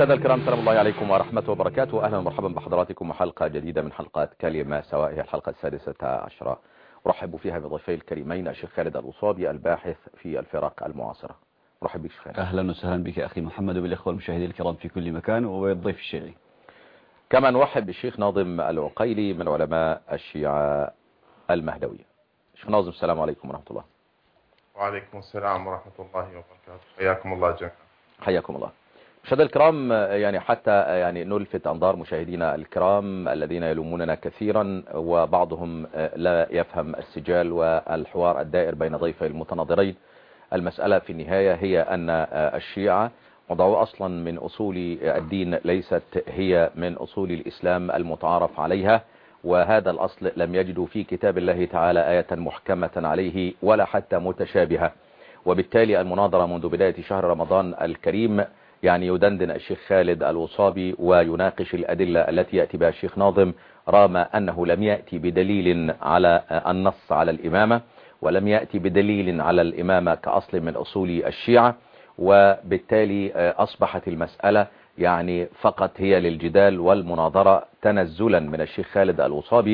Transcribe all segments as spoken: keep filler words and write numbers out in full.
مشاهدينا الكرام، سلام الله عليكم ورحمة وبركاته. أهلا ومرحبا بحضراتكم وحلقة جديدة من حلقات كلمة، سواء هي الحلقة السادسة عشرة. أرحب فيها بضيفي الكريمين الشيخ خالد الوصابي الباحث في الفرق المعاصرة. أرحب بك شيخ خالد. أهلا وسهلا بك أخي محمد وبالإخوة المشاهدين الكرام في كل مكان وبالضيف الشيخي. كما نرحب بالشيخ ناظم العقيلي من علماء الشيعة المهدوية. شيخ ناظم، السلام عليكم ورحمة الله. وعليكم السلام ورحمة الله وبركاته. حياكم الله جميعا. حياكم الله. مشاهدينا الكرام، يعني حتى يعني نلفت أنظار مشاهدينا الكرام الذين يلوموننا كثيرا وبعضهم لا يفهم السجال والحوار الدائر بين ضيفي المتناظرين، المسألة في النهاية هي أن الشيعة وضعوا أصلا من أصول الدين ليست هي من أصول الإسلام المتعارف عليها، وهذا الأصل لم يجدوا في كتاب الله تعالى آية محكمة عليه ولا حتى متشابهة. وبالتالي المناظرة منذ بداية شهر رمضان الكريم يعني يدندن الشيخ خالد الوصابي ويناقش الأدلة التي يأتي بها الشيخ ناظم، رغم أنه لم يأتي بدليل على النص على الإمامة، ولم يأتي بدليل على الإمامة كأصل من أصول الشيعة، وبالتالي أصبحت المسألة يعني فقط هي للجدال والمناظرة تنزلا من الشيخ خالد الوصابي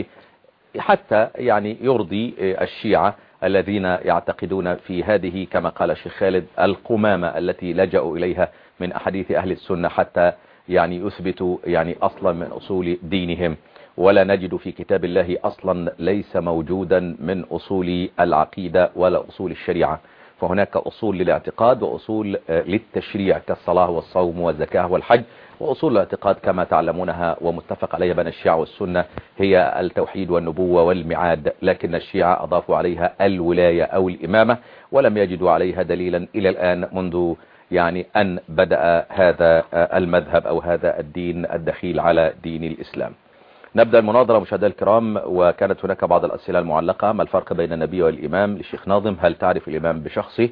حتى يعني يرضي الشيعة الذين يعتقدون في هذه كما قال الشيخ خالد القمامة التي لجأوا إليها من أحاديث أهل السنة حتى يعني يثبتوا يعني أصلا من أصول دينهم، ولا نجد في كتاب الله أصلا ليس موجودا من أصول العقيدة ولا أصول الشريعة. فهناك أصول للاعتقاد وأصول للتشريع كالصلاة والصوم والزكاة والحج، وأصول الاعتقاد كما تعلمونها ومتفق عليها بين الشيعة والسنة هي التوحيد والنبوة والميعاد، لكن الشيعة أضافوا عليها الولاية أو الإمامة ولم يجدوا عليها دليلا إلى الآن منذ يعني أن بدأ هذا المذهب أو هذا الدين الدخيل على دين الإسلام. نبدأ المناظرة مشاهدينا الكرام، وكانت هناك بعض الأسئلة المعلقة: ما الفرق بين النبي والإمام؟ للشيخ ناظم: هل تعرف الإمام بشخصه؟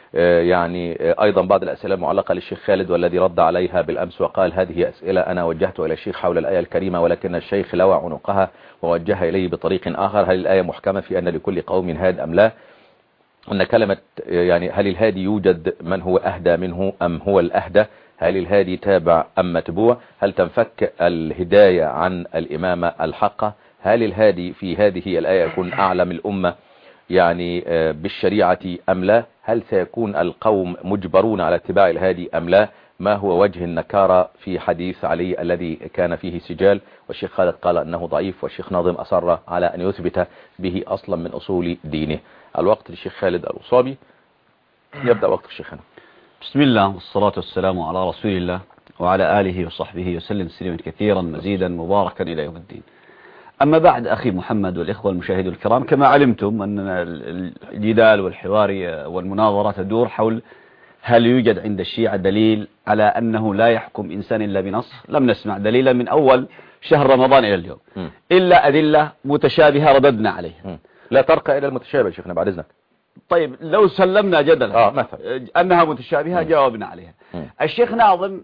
يعني أيضا بعض الأسئلة المعلقة للشيخ خالد والذي رد عليها بالأمس وقال: هذه أسئلة أنا وجهتها إلى الشيخ حول الآية الكريمة ولكن الشيخ لوى عنقها ووجهها إليه بطريق آخر. هل الآية محكمة في أن لكل قوم هاد أم لا؟ أن كلمة يعني هل الهادي يوجد من هو أهدى منه أم هو الأهدى؟ هل الهادي تابع أم متبوع؟ هل تنفك الهداية عن الإمامة الحقة؟ هل الهادي في هذه الآية يكون أعلم الأمة يعني بالشريعة أم لا؟ هل سيكون القوم مجبرون على اتباع الهادي أم لا؟ ما هو وجه النكارة في حديث علي الذي كان فيه سجال؟ والشيخ خالد قال أنه ضعيف، والشيخ ناظم أصر على أن يثبت به أصلا من أصول دينه. الوقت للشيخ خالد الوصابي، يبدأ وقت الشيخنا. بسم الله والصلاة والسلام على رسول الله وعلى آله وصحبه وسلم تسليما كثيرا مزيدا مباركا إلى يوم الدين. أما بعد أخي محمد والإخوة المشاهدين الكرام، كما علمتم أن الجدال والحوار والمناظرة تدور حول هل يوجد عند الشيعة دليل على أنه لا يحكم إنسان إلا بنص. لم نسمع دليلا من أول شهر رمضان إلى اليوم م. إلا أدلة متشابهة رددنا عليها. م. لا ترقى إلى المتشابه شيخنا بعد إذنك. طيب لو سلمنا جدلا آه مثلا أنها متشابهة م. جاوبنا عليها. م. الشيخ ناظم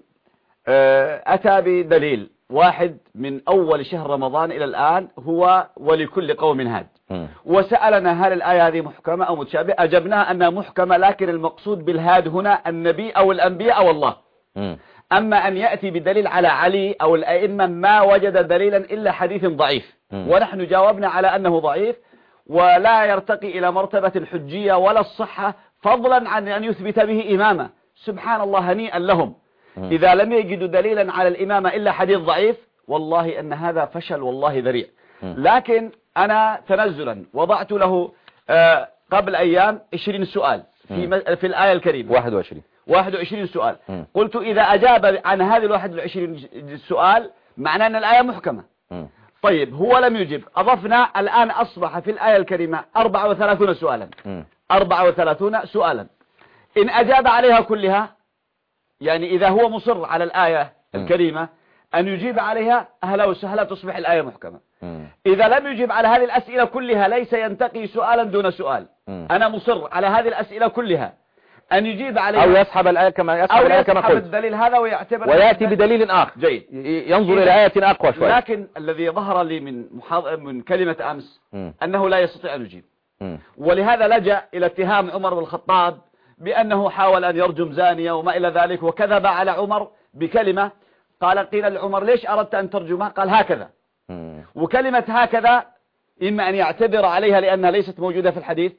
أتى بدليل واحد من أول شهر رمضان إلى الآن، هو ولكل قوم هاد، م. وسألنا هل الآية هذه محكمة أو متشابهة؟ أجبناها أنها محكمة، لكن المقصود بالهاد هنا النبي أو الأنبياء أو الله. م. أما أن يأتي بدليل على علي أو الأئمة ما وجد دليلا إلا حديث ضعيف، م. ونحن جاوبنا على أنه ضعيف ولا يرتقي إلى مرتبة الحجية ولا الصحة، فضلا عن أن يثبت به إمامة. سبحان الله، هنيئا لهم إذا لم يجدوا دليلا على الإمامة إلا حديث ضعيف. والله أن هذا فشل والله ذريع. لكن أنا تنزلا وضعت له قبل أيام عشرين سؤال في, في الآية الكريمة، واحد وعشرين واحد وعشرين سؤال. قلت إذا أجاب عن هذه الواحد وعشرين سؤال معناه أن الآية محكمة. طيب هو لم يجب، أضفنا الآن أصبح في الآية الكريمة أربعة وثلاثون سؤالا أربعة وثلاثون سؤالا. إن أجاب عليها كلها، يعني إذا هو مصر على الآية الكريمة أن يجيب عليها، أهلا وسهلا، تصبح الآية محكمة. إذا لم يجيب على هذه الأسئلة كلها ليس ينتقي سؤالا دون سؤال. أنا مصر على هذه الأسئلة كلها أن يجيب عليها، أو يسحب الآية كما يسحب أو الآية كما يسحب قلت الدليل هذا ويعتبر ويأتي بدليل آخر جيد، ينظر إلى آية أقوى شوي. لكن الذي ظهر لي من محاض... من كلمة أمس م. أنه لا يستطيع أن يجيب، م. ولهذا لجأ إلى اتهام عمر بن الخطاب بأنه حاول أن يرجم زانية وما إلى ذلك، وكذب على عمر بكلمة قال قيل لعمر ليش أردت أن ترجمها؟ قال هكذا. مم. وكلمة هكذا إما أن يعتذر عليها لأنها ليست موجودة في الحديث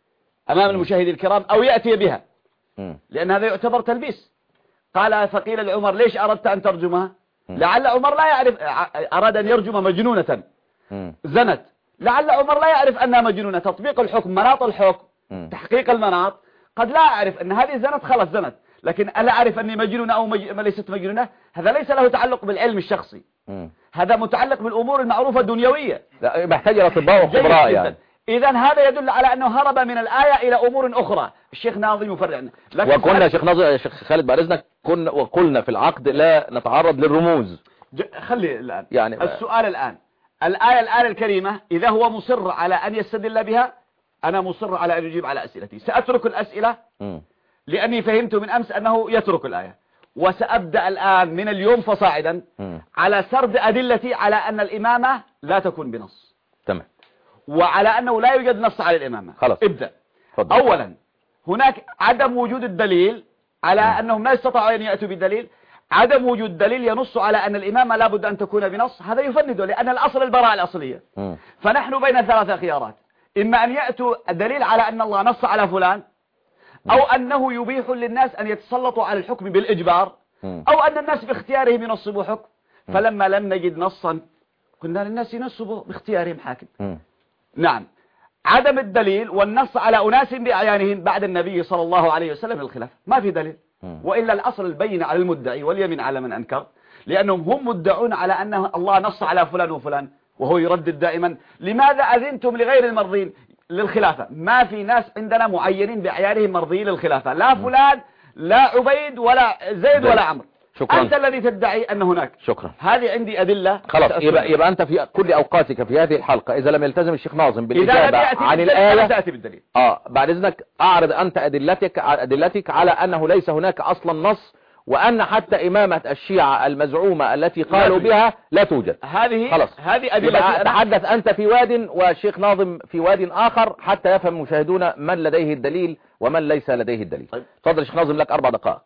أمام المشاهدين الكرام، أو يأتي بها مم. لأن هذا يعتبر تلبيس. قال فقيل لعمر ليش أردت أن ترجمها؟ لعل عمر لا يعرف، أراد أن يرجم مجنونة مم. زنت، لعل عمر لا يعرف أنها مجنونة. تطبيق الحكم، مناط الحكم، مم. تحقيق المناط، قد لا أعرف أن هذه زنت خلص زنت، لكن ألا أعرف أني مجنونة أو مج... ما ليست مجنونة، هذا ليس له تعلق بالعلم الشخصي، مم. هذا متعلق بالأمور المعروفة الدنيوية. لا، محتاج إلى أطباء وخبراء يعني. إذن هذا يدل على أنه هرب من الآية إلى أمور أخرى. الشيخ ناظم يفرعنا. وكنا شيخ ناظم، شيخ خالد بعد إذنك، كنا وقلنا في العقد لا نتعرض للرموز. خلي الآن يعني السؤال الآن، الآية الآن الكريمة إذا هو مصر على أن يستدل بها، أنا مصر على أن يجيب على أسئلتي. سأترك الأسئلة م. لأني فهمت من أمس أنه يترك الآية، وسأبدأ الآن من اليوم فصاعدا م. على سرد أدلتي على أن الإمامة لا تكون بنص. تمام. وعلى أنه لا يوجد نص على الإمامة. خلاص. ابدأ. فضل. أولا هناك عدم وجود الدليل على م. أنهم لا يستطيعوا أن يأتوا بدليل. عدم وجود دليل ينص على أن الإمامة لابد أن تكون بنص، هذا يفنده، لأن الأصل البراءة الأصلية. م. فنحن بين ثلاثة خيارات، إما أن يأتوا الدليل على أن الله نص على فلان، أو أنه يبيح للناس أن يتسلطوا على الحكم بالإجبار، أو أن الناس باختيارهم ينصبوا حكم. فلما لم نجد نصا قلنا للناس ينصبوا باختيارهم حاكم. نعم، عدم الدليل والنص على أناس بأعيانهم بعد النبي صلى الله عليه وسلم الخلافة، ما في دليل. وإلا الأصل البين على المدعي واليمين على من أنكر، لأنهم هم مدعون على أن الله نص على فلان وفلان، وهو يردد دائما لماذا أذنتم لغير المرضين للخلافة؟ ما في ناس عندنا معينين بأعيانهم مرضيين للخلافة، لا فلان لا عبيد ولا زيد ولا عمرو. شكرا. أنت الذي تدعي أن هناك. شكرا. هذه عندي أدلة. خلاص، يبقى, يبقى أنت في كل أوقاتك في هذه الحلقة إذا لم يلتزم الشيخ ناظم بالإجابة عن الآية تأتي بالدليل. آه بعد إذنك أعرض أنت أدلتك أدلتك على أنه ليس هناك أصلا نص، وأن حتى إمامة الشيعة المزعومة التي قالوا بها لا توجد. هذه خلاص، هذه أدلة. تحدث أنت في واد والشيخ ناظم في واد آخر حتى يفهم المشاهدون من لديه الدليل ومن ليس لديه الدليل. تفضل الشيخ ناظم، لك أربع دقائق.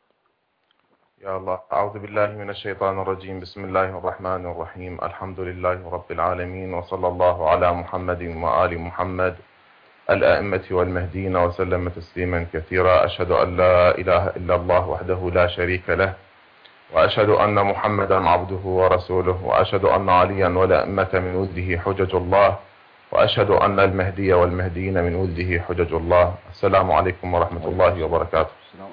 يا الله، أعوذ بالله من الشيطان الرجيم. بسم الله الرحمن الرحيم. الحمد لله رب العالمين، وصلى الله على محمد وآل محمد الأئمة والمهديين وسلم تسليما كثيرا. أشهد أن لا إله إلا الله وحده لا شريك له، وأشهد أن محمدا عبده ورسوله، وأشهد أن عليا والأئمة من ولده حجج الله، وأشهد أن المهدي والمهديين من ولده حجج الله. السلام عليكم ورحمة الله وبركاته.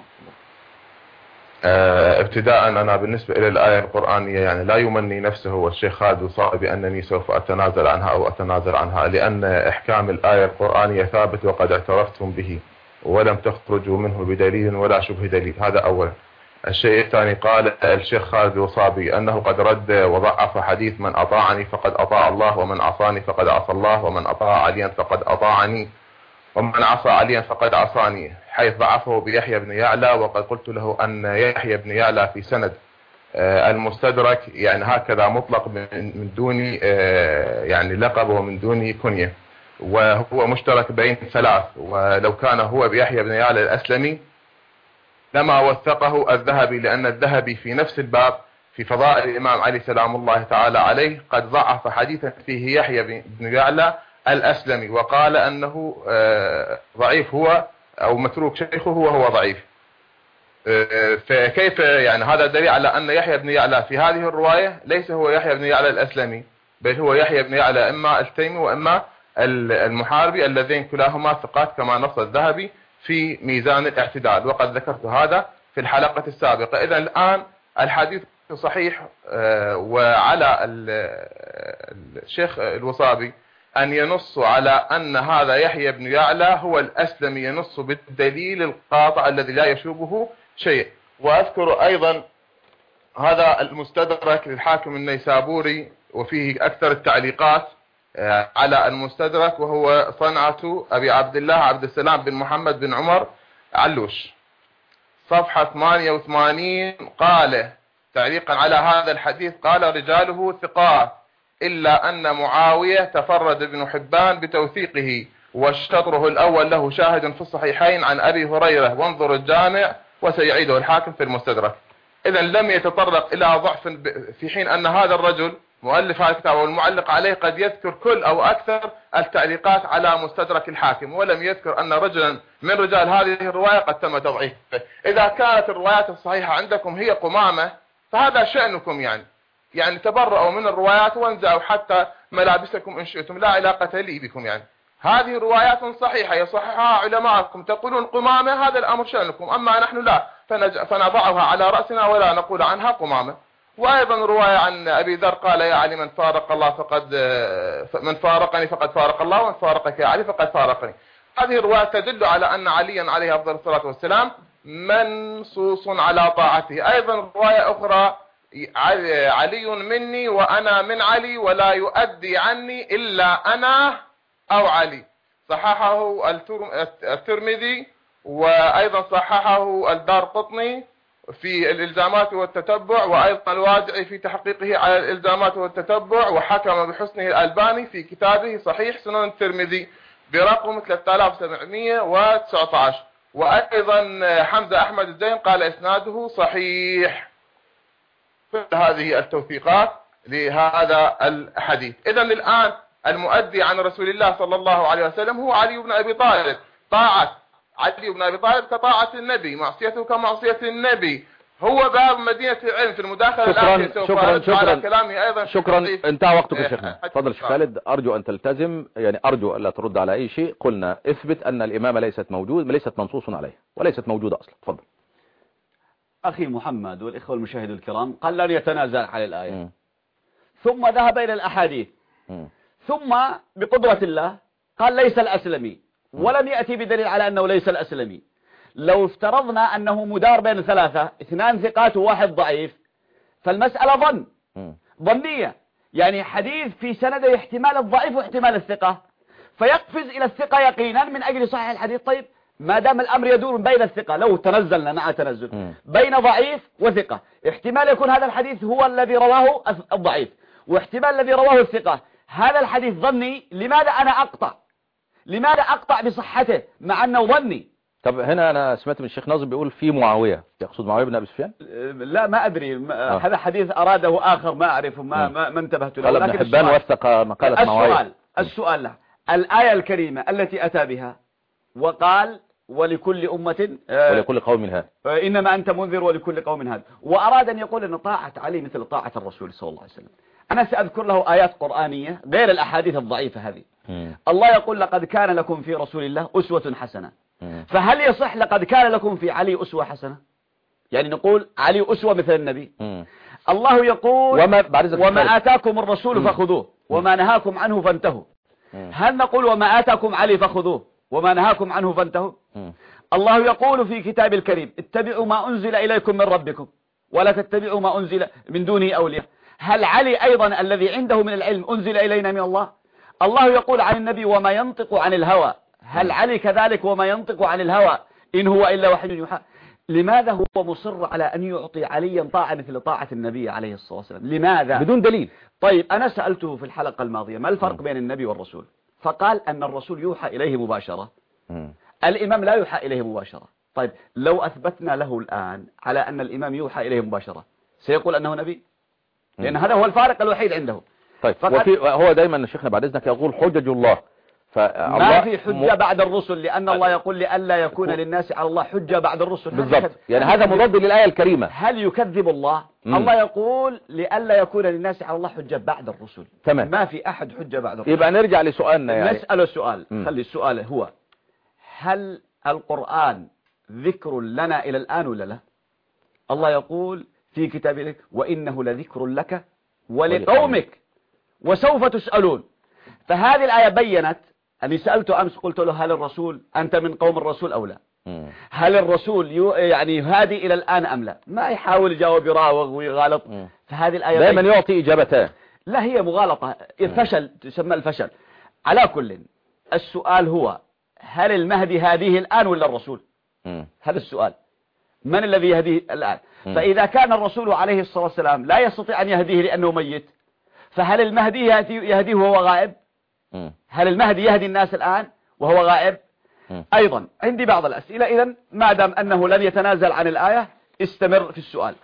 آه ابتداء أنا بالنسبة إلى الآية القرآنية يعني لا يمني نفسه والشيخ خالد الوصابي بأنني سوف أتنازل عنها أو أتنازل عنها، لأن إحكام الآية القرآنية ثابت وقد اعترفتم به ولم تخرجوا منه بدليل ولا شبه دليل. هذا أولا. الشيء الثاني، قال الشيخ خالد الوصابي أنه قد رد وضعف حديث من أطاعني فقد أطاع الله، ومن عصاني فقد عصى الله، ومن أطاع عليا فقد أطاعني، ومن عصى عليا فقد عصاني، حيث ضعفه بيحيى بن يعلى. وقد قلت له أن يحيى بن يعلى في سند المستدرك يعني هكذا مطلق من دون يعني لقب ومن دون كنية، وهو مشترك بين ثلاث، ولو كان هو بيحيى بن يعلى الأسلمي لما وثقه الذهبي، لأن الذهبي في نفس الباب في فضائل الإمام علي سلام الله تعالى عليه قد ضعف حديثا فيه يحيى بن يعلى الأسلمي، وقال أنه ضعيف هو أو متروك شيخه وهو ضعيف. فكيف يعني هذا دليل على أن يحيى بن يعلى في هذه الرواية ليس هو يحيى بن يعلى الأسلمي، بل هو يحيى بن يعلى إما التيمي وإما المحاربي، اللذين كلاهما ثقات كما نص الذهبي في ميزان الاعتدال، وقد ذكرت هذا في الحلقة السابقة. إذا الآن الحديث صحيح، وعلى الشيخ الوصابي أن ينص على أن هذا يحيى بن يعلى هو الأسلمي، ينص بالدليل القاطع الذي لا يشوبه شيء. وأذكر أيضا هذا المستدرك للحاكم النيسابوري، وفيه أكثر التعليقات على المستدرك، وهو صنعة أبي عبد الله عبد السلام بن محمد بن عمر علوش، صفحة ثمانية وثمانين. قال تعليقا على هذا الحديث، قال رجاله ثقات إلا أن معاوية تفرد ابن حبان بتوثيقه، والشطره الأول له شاهد في الصحيحين عن أبي هريرة، وانظر الجامع، وسيعيده الحاكم في المستدرك. إذا لم يتطرق إلى ضعف في حين أن هذا الرجل مؤلف هذا الكتاب والمعلق عليه قد يذكر كل أو أكثر التعليقات على مستدرك الحاكم، ولم يذكر أن رجلا من رجال هذه الرواية قد تم تضعيفه. إذا كانت الروايات الصحيحة عندكم هي قمامة فهذا شأنكم، يعني يعني تبرأوا من الروايات وانزعوا حتى ملابسكم إن شئتم، لا علاقة لي بكم. يعني هذه روايات صحيحة يصححها علماءكم، تقولون قمامة، هذا الأمر شأنكم، أما نحن لا، فنضعها على رأسنا ولا نقول عنها قمامة. وأيضا رواية عن أبي ذر قال يا علي من فارق الله فقد من فارقني فقد فارق الله، ومن فارقك يا علي فقد فارقني. هذه الرواية تدل على أن عليا عليه أفضل الصلاة والسلام منصوص على طاعته. أيضا رواية أخرى علي مني وأنا من علي ولا يؤدي عني إلا أنا أو علي، صححه الترمذي، وأيضا صححه الدارقطني في الإلزامات والتتبع، وأيضا الوادعي في تحقيقه على الإلزامات والتتبع، وحكم بحسنه الألباني في كتابه صحيح سنن الترمذي برقم ثلاثة آلاف وسبعمئة وتسعة عشر. وأيضا حمزة أحمد الزين قال إسناده صحيح. هذه التوثيقات لهذا الحديث. إذن الآن المؤدي عن رسول الله صلى الله عليه وسلم هو علي بن أبي طالب. طاعة علي بن أبي طالب كطاعة النبي، معصيته كمعصية النبي. هو باب مدينة العلم في المداخلة الآخرة. سوف شكرا شكرا على كلامي أيضا. شكرا انتهى وقتك يا شيخنا. تفضل شيخ خالد، أرجو أن تلتزم، يعني أرجو ألا ترد على أي شيء. قلنا اثبت أن الإمامة ليست موجود ليست منصوص عليها وليست موجودة أصلا. تفضل. أخي محمد والإخوة المشاهدين الكرام قال لن يتنازل على الآية، م. ثم ذهب إلى الأحاديث، م. ثم بقدرة الله قال ليس الأسلمي، م. ولم يأتي بدليل على أنه ليس الأسلمي. لو افترضنا أنه مدار بين ثلاثة، اثنان ثقات وواحد ضعيف، فالمسألة ظن م. ظنية، يعني حديث في سنده احتمال الضعيف واحتمال الثقة، فيقفز إلى الثقة يقينا من أجل صحيح الحديث. طيب ما دام الأمر يدور بين الثقة، لو تنزلنا مع تنزل م. بين ضعيف وثقة، احتمال يكون هذا الحديث هو الذي رواه الضعيف، واحتمال الذي رواه الثقة. هذا الحديث ظني، لماذا أنا أقطع لماذا أقطع بصحته مع أنه ظني؟ طب هنا أنا سمعت من الشيخ ناظم بيقول في معاوية، يقصد معاوية بن أبي سفيان؟ لا ما أدري، ما آه. هذا حديث أراده آخر ما أعرفه، ما, ما, ما انتبهت له. قال ابن حبان وثق مقالة معاوية. السؤال السؤال له الآية الكريمة التي أتى بها وقال ولكل أمة آه ولكل قوم هاد آه إنما أنت منذر ولكل قوم هاد، وأراد أن يقول أن طاعة علي مثل طاعة الرسول صلى الله عليه وسلم. أنا سأذكر له آيات قرآنية غير الأحاديث الضعيفة هذه. م. الله يقول لقد كان لكم في رسول الله أسوة حسنة. م. فهل يصح لقد كان لكم في علي أسوة حسنة؟ يعني نقول علي أسوة مثل النبي. م. الله يقول وما, وما آتاكم الرسول م. فخذوه وما نهاكم عنه فانتهوا. م. هل نقول وما آتاكم علي فخذوه وما نهاكم عنه فانتهوا؟ م. الله يقول في كتاب الكريم اتبعوا ما أنزل إليكم من ربكم ولا تتبعوا ما أنزل من دونه أولياء. هل علي أيضا الذي عنده من العلم أنزل إلينا من الله؟ الله يقول عن النبي وما ينطق عن الهوى. هل علي كذلك وما ينطق عن الهوى إن هو إلا وحي يوحى؟ لماذا هو مصر على أن يعطي عليا طاعة مثل طاعة النبي عليه الصلاة والسلام؟ لماذا؟ بدون دليل. طيب أنا سألته في الحلقة الماضية ما الفرق بين النبي والرسول؟ فقال أن الرسول يوحى إليه مباشرة، الإمام لا يوحى إليه مباشرة. طيب لو أثبتنا له الآن على أن الإمام يوحى إليه مباشرة سيقول أنه نبي؟ لأن هذا هو الفارق الوحيد عنده. طيب وفي هو دايما شيخنا بعد إذنك يقول حجج الله، ما في حجة بعد الرسل، لأن الله يقول لئلا يكون للناس على الله حجة بعد الرسل. بالضبط، يعني هذا مضاد للآية الكريمة. هل يكذب الله؟ مم. الله يقول لئلا يكون للناس على الله حجة بعد الرسل. تمام. ما في أحد حجة بعد الرسل. يبقى نرجع لسؤالنا، يعني نسأل السؤال. مم. خلي السؤال هو هل القرآن ذكر لنا إلى الآن ولا لا؟ الله يقول في كتابه وإنه لذكر لك ولقومك وسوف تسألون. فهذه الآية بينت أني سألته أمس قلت له هل الرسول أنت من قوم الرسول أو لا؟ م. هل الرسول يعني يهادي إلى الآن أم لا؟ ما يحاول يجاوب يراوغ ويغالط. م. فهذه الآية دائما يعطي إجابتان. لا هي مغالطة، فشل تسمى الفشل. على كل السؤال هو هل المهدي هذه الآن ولا الرسول؟ م. هذا السؤال، من الذي يهديه الآن؟ م. فإذا كان الرسول عليه الصلاة والسلام لا يستطيع أن يهديه لأنه ميت، فهل المهدي يهديه وهو غائب؟ م. هل المهدي يهدي الناس الآن وهو غائب؟ م. أيضا عندي بعض الأسئلة. إذن ما دام أنه لم يتنازل عن الآية استمر في السؤال.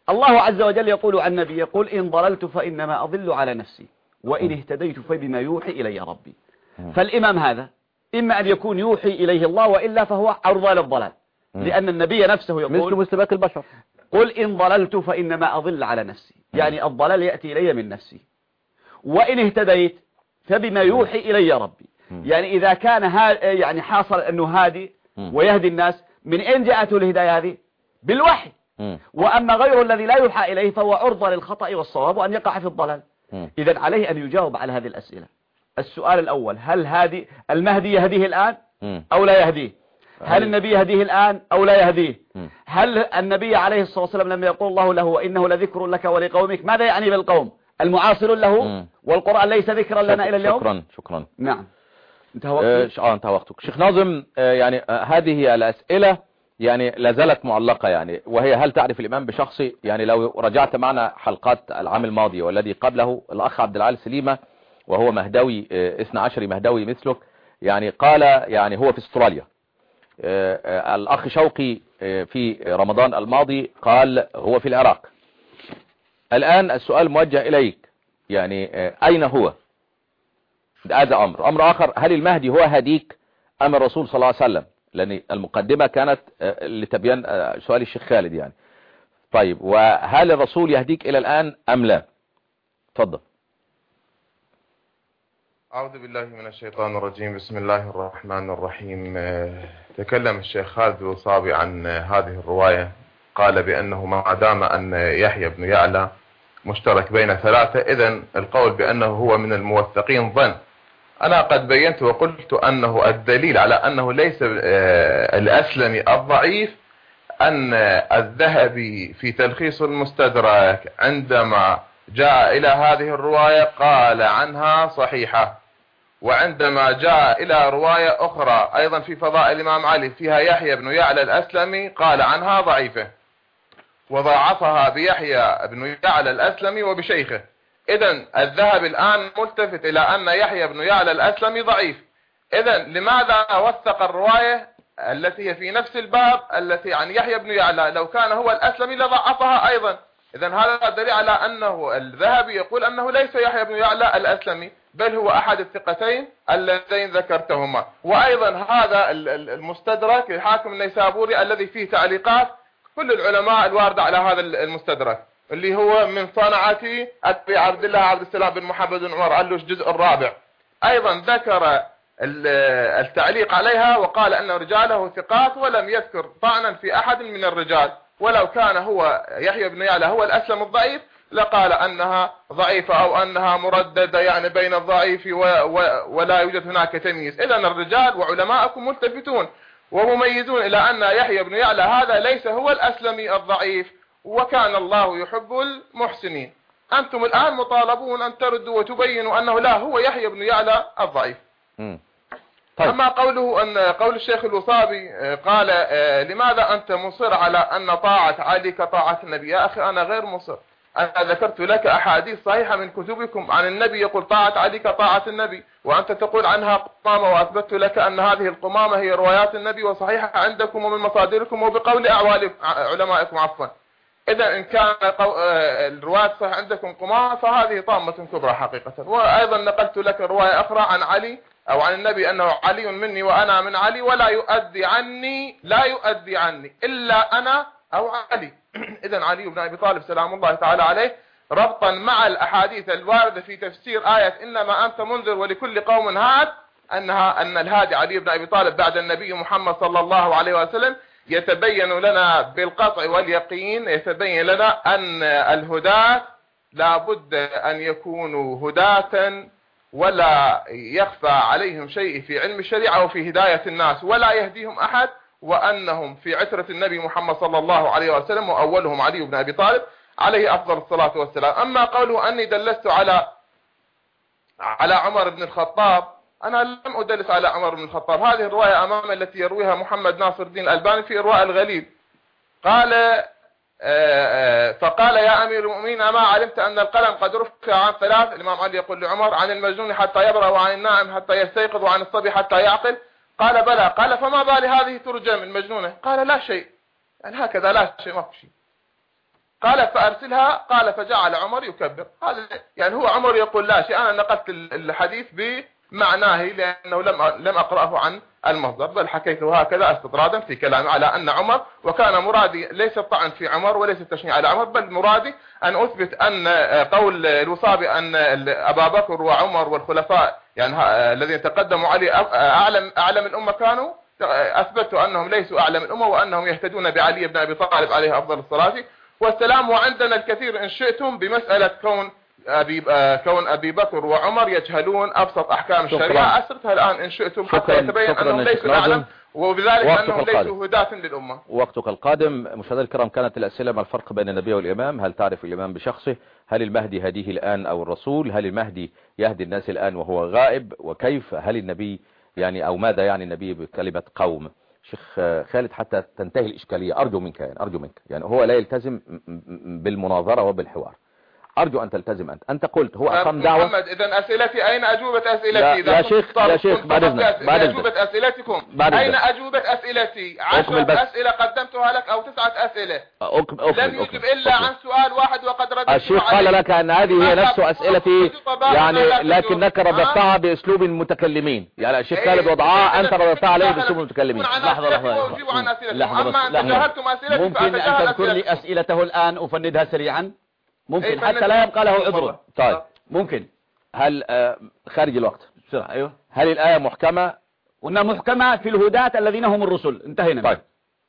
الله عز وجل يقول عن النبي، يقول إن ضللت فإنما أضل على نفسي وإن اهتديت فبما يوحي إلي ربي. فالإمام هذا إما أن يكون يوحي إليه الله وإلا فهو عرضة للضلال، لأن النبي نفسه يقول مثل مستباك البشر، قل إن ضللت فإنما أضل على نفسي، يعني الضلال يأتي إلي من نفسي، وإن اهتديت فبما يوحي إلي ربي. يعني إذا كان ها يعني حاصل أنه هادي ويهدي الناس، من أين جاءته الهداية هذه؟ بالوحي. وأما غير الذي لا يوحى إليه فهو عرضة للخطأ والصواب وأن يقع في الضلال. إذن عليه أن يجاوب على هذه الأسئلة. السؤال الأول: هل هادي المهدي يهديه الآن أو لا يهديه؟ هل النبي يهديه الآن أو لا يهديه؟ هل النبي عليه الصلاة والسلام لما يقول الله له وإنه لذكر لك ولقومك، ماذا يعني بالقوم؟ المعاصر له، والقرآن ليس ذكرا لنا إلى اليوم. شكرا شكرا. نعم، انتهى وقتك. اه انتهى وقتك. شيخ ناظم، آه يعني آه هذه الأسئلة يعني لا زالت معلقة، يعني وهي: هل تعرف الإمام بشخصي؟ يعني لو رجعت معنا حلقات العام الماضي والذي قبله، الأخ عبد العال سليمة وهو مهدوي آه اثنى عشر مهدوي مثلك، يعني قال يعني هو في استراليا. آه آه الأخ شوقي آه في رمضان الماضي قال هو في العراق. الآن السؤال موجه إليك، يعني آه أين هو؟ هذا أمر. أمر آخر: هل المهدي هو هديك أم الرسول صلى الله عليه وسلم؟ لأن المقدمة كانت لتبين سؤال الشيخ خالد يعني. طيب، وهل الرسول يهديك إلى الآن أم لا؟ تفضل. أعوذ بالله من الشيطان الرجيم. بسم الله الرحمن الرحيم. تكلم الشيخ خالد الوصابي عن هذه الرواية، قال بأنه ما دام أن يحيى بن يعلى مشترك بين ثلاثة، إذن القول بأنه هو من الموثقين ظن. أنا قد بينت وقلت أنه الدليل على أنه ليس الأسلمي الضعيف أن الذهبي في تلخيص المستدرك عندما جاء إلى هذه الرواية قال عنها صحيحة، وعندما جاء إلى رواية أخرى أيضا في فضائل الإمام علي فيها يحيى بن يعلى الأسلمي قال عنها ضعيفة، وضاعفها بيحيى بن يعلى الأسلمي وبشيخه. إذن الذهب الآن ملتفت إلى أن يحيى بن يعلى الأسلمي ضعيف. إذن لماذا وثق الرواية التي هي في نفس الباب التي عن يحيى بن يعلى؟ لو كان هو الأسلمي لضعفها أيضا. إذن هذا دليل على أنه الذهبي يقول أنه ليس يحيى بن يعلى الأسلمي، بل هو أحد الثقتين اللذين ذكرتهما. وأيضا هذا المستدرك الحاكم النيسابوري الذي فيه تعليقات كل العلماء الواردة على هذا المستدرك، اللي هو من صنعة أبي عبد الله عبد السلام بن محمد بن عمر علوش الجزء الرابع، أيضا ذكر التعليق عليها وقال أن رجاله ثقات، ولم يذكر طعنا في أحد من الرجال. ولو كان هو يحيى بن يعلى هو الأسلم الضعيف لقال أنها ضعيفة أو أنها مرددة، يعني بين الضعيف و و ولا يوجد هناك تمييز. إذن الرجال وعلماءكم ملتفتون ومميزون إلى أن يحيى بن يعلى هذا ليس هو الأسلمي الضعيف، وكان الله يحب المحسنين. أنتم الآن مطالبون أن تردوا وتبينوا أنه لا، هو يحيى بن يعلى الضعيف. طيب. أما قوله أن قول الشيخ الوصابي قال لماذا أنت مصر على أن طاعة علي كطاعة النبي؟ يا أخي أنا غير مصر، أنا ذكرت لك أحاديث صحيحة من كتبكم عن النبي يقول طاعة علي كطاعة النبي، وأنت تقول عنها قمامة، وأثبت لك أن هذه القمامة هي روايات النبي وصحيحة عندكم ومن مصادركم وبقول علمائكم عفوا. إذا إن كان الروايات صحيحة عندكم قمامة فهذه طامة كبرى حقيقة. وأيضا نقلت لك رواية أخرى عن علي أو عن النبي أنه علي مني وأنا من علي، ولا يؤدي عني لا يؤدي عني إلا أنا أو علي. إذن علي بن أبي طالب سلام الله تعالى عليه، ربطا مع الأحاديث الواردة في تفسير آية إنما أنت منذر ولكل قوم هاد، أنها أن الهادي علي بن أبي طالب بعد النبي محمد صلى الله عليه وسلم، يتبين لنا بالقطع واليقين، يتبين لنا أن الهداة لابد أن يكونوا هداة ولا يخفى عليهم شيء في علم الشريعة وفي هداية الناس، ولا يهديهم أحد، وأنهم في عترة النبي محمد صلى الله عليه وسلم، وأولهم علي بن أبي طالب عليه أفضل الصلاة والسلام. أما قوله أني دلست على على عمر بن الخطاب، أنا لم أدلس على عمر بن الخطاب. هذه الرواية أمام التي يرويها محمد ناصر الدين الألباني في إرواء الغليل. قال فقال يا أمير المؤمنين ما علمت أن القلم قد رفع عن ثلاث، الإمام علي يقول لعمر عن المجنون حتى يبرأ، وعن النائم حتى يستيقظ، وعن الصبي حتى يعقل. قال بلى. قال فما بال هذه ترجم المجنونة؟ قال لا شيء، يعني هكذا لا شيء ما في شيء. قال فأرسلها، قال فجعل عمر يكبر. هذا يعني هو عمر يقول لا شيء، أنا نقلت الحديث بمعناه لأنه لم لم أقرأه عن المصدر، بل حكيته هكذا استطرادا في كلامي على أن عمر، وكان مرادي ليس الطعن في عمر وليس التشنيع على عمر، بل مرادي أن أثبت أن قول الوصابي أن أبا بكر وعمر والخلفاء يعني الذين تقدموا عليه أعلم أعلم الأمة كانوا، أثبتوا أنهم ليسوا أعلم الأمة وأنهم يهتدون بعلي بن أبي طالب عليه أفضل الصلاة والسلام. وعندنا الكثير إن شئتم بمسألة كون أبي كون أبي بكر وعمر يجهلون أبسط أحكام الشريعة، أسرتها الآن إن شئتم حتى يتبين أنهم ليسوا أعلم، وبذلك أنهم ليسوا هداة للأمة. وقتك القادم. مشاهدينا الكرام، كانت الأسئلة ما الفرق بين النبي والإمام؟ هل تعرف الإمام بشخصه؟ هل المهدي هديه الآن أو الرسول؟ هل المهدي يهدي الناس الآن وهو غائب؟ وكيف؟ هل النبي يعني أو ماذا يعني النبي بكلمة قوم؟ شيخ خالد حتى تنتهي الإشكالية أرجو منك يعني أرجو منك يعني هو لا يلتزم بالمناظرة وبالحوار، أرجو أن تلتزم أنت. أنت قلت هو أقام دعوة. محمد إذا أسئلتي أين أجوبة أسئلتي؟ يا شيخ يا شيخ بعد إذنك بعد أجوبة أسئلتكم أين أجوبة أسئلتي؟ عشرة أسئلة قدمتها لك أو تسعة أسئلة، أكمل أكمل لم يجب إلا عن سؤال واحد وقد رددت. الشيخ قال لك أن هذه هي نفس أسئلتي يعني، لكنك رددتها باسلوب المتكلمين. يعني الشيخ خالد وضعها، انت رددتها عليه باسلوب المتكلمين. لحظه لحظه لحظه لحظه ممكن ان تذكر لي اسئلته الان افندها سريعا؟ ممكن حتى لا يبقى له عذر. طيب ممكن. هل آه خارج الوقت بسرعه. ايوه. هل الآية محكمة؟ قلنا محكمة في الهداة الذين هم الرسل، انتهينا. طيب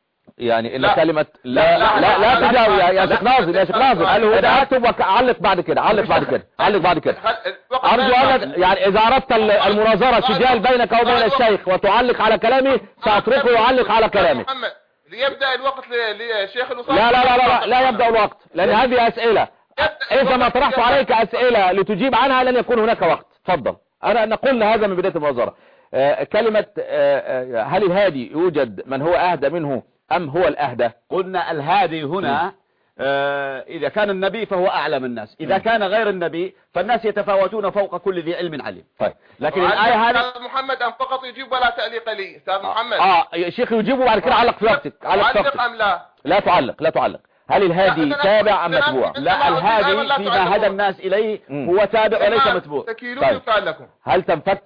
يعني ان كلمة لا لا لا, لا, لا تجاوب يا شيخ ناظر يا شيخ ناظر انا اكتب وعلق بعد كده علق بعد كده علق بعد كده ارجو ان يعني اذا اردت المناظرة سجال بينك وبين الشيخ وتعلق على كلامي ساتركه يعلق على كلامي. ليبدأ الوقت لشيخ الوصول. لا لا لا لا لا يبدأ الوقت، لان هذه اسئلة اذا ما طرحت عليك اسئلة لتجيب عنها لن يكون هناك وقت. تفضل. انا نقول هذا من بداية المناظرة. آه كلمة آه آه هل الهادي يوجد من هو اهدى منه ام هو الاهدى؟ قلنا الهادي هنا آه اذا كان النبي فهو اعلم الناس، اذا كان غير النبي فالناس يتفاوتون فوق كل ذي علم عليم. طيب لكن الآية هذه استاذ محمد ان فقط يجيب ولا تعليق لي. استاذ محمد اه يا شيخ يجيب وبعد كده علق في وقتك. علق في وقتك ام لا؟ لا تعلق لا تعلق. هل الهادي تابع ام متبوع؟ لا الهادي فيما هدى الناس اليه هو تابع وليس متبوع. طيب. هل تنفك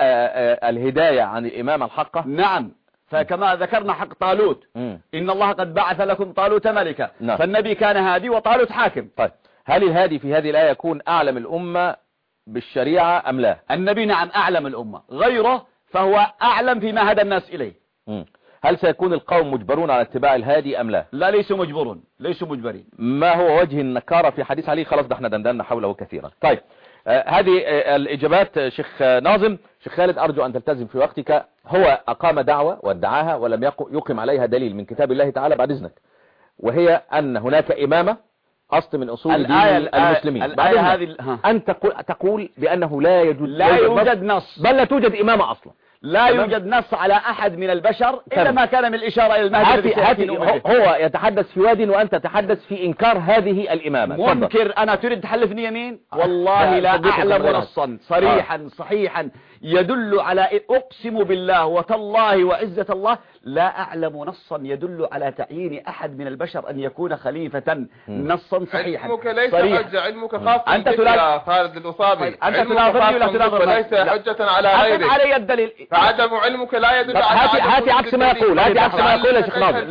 الهداية عن الامامة الحقة؟ نعم، فكما ذكرنا حق طالوت مم. إن الله قد بعث لكم طالوت ملكا. نعم. فالنبي كان هادي وطالوت حاكم. طيب هل الهادي في هذه الآية يكون أعلم الأمة بالشريعة أم لا؟ النبي نعم أعلم الأمة، غيره فهو أعلم فيما هدى الناس إليه. مم. هل سيكون القوم مجبرون على اتباع الهادي أم لا؟ لا ليسوا مجبرون، ليسوا مجبرين. ما هو وجه النكارة في حديث علي؟ خلاص ده احنا دندنا حوله كثيرا. طيب آه هذه آه الإجابات. آه شيخ آه ناظم. شيخ خالد أرجو أن تلتزم في وقتك. هو أقام دعوة وادعاها ولم يقم عليها دليل من كتاب الله تعالى بعد إذنك، وهي أن هناك إمامة أصل من أصول دين المسلمين. الآية هذه أنت تقول بأنه لا يوجد لا يوجد نص، بل لا توجد إمامة أصلا، لا يوجد نص على أحد من البشر إلا ما كان من الإشارة إلى المهدي. هو يتحدث في واد وأنت تتحدث في إنكار هذه الإمامة. منكر. أنا تريد تحلفني يمين؟ والله لا أعلم نصا صريحا صحيحا يدل على، أقسم بالله وتالله وعزة الله لا أعلم نصا يدل على تعيين أحد من البشر أن يكون خليفة نصا صحيحا. علمك ليس حجة، علمك خاص أنت تلا خالد الوصابي. أنت تناظرني ولا تناظر ليس حجة على غيرك. علي الدليل. فعدم علمك لا يدل على هاتي هاتي عكس ما يقول هاتي عكس ما يقول يا شيخ ناظر.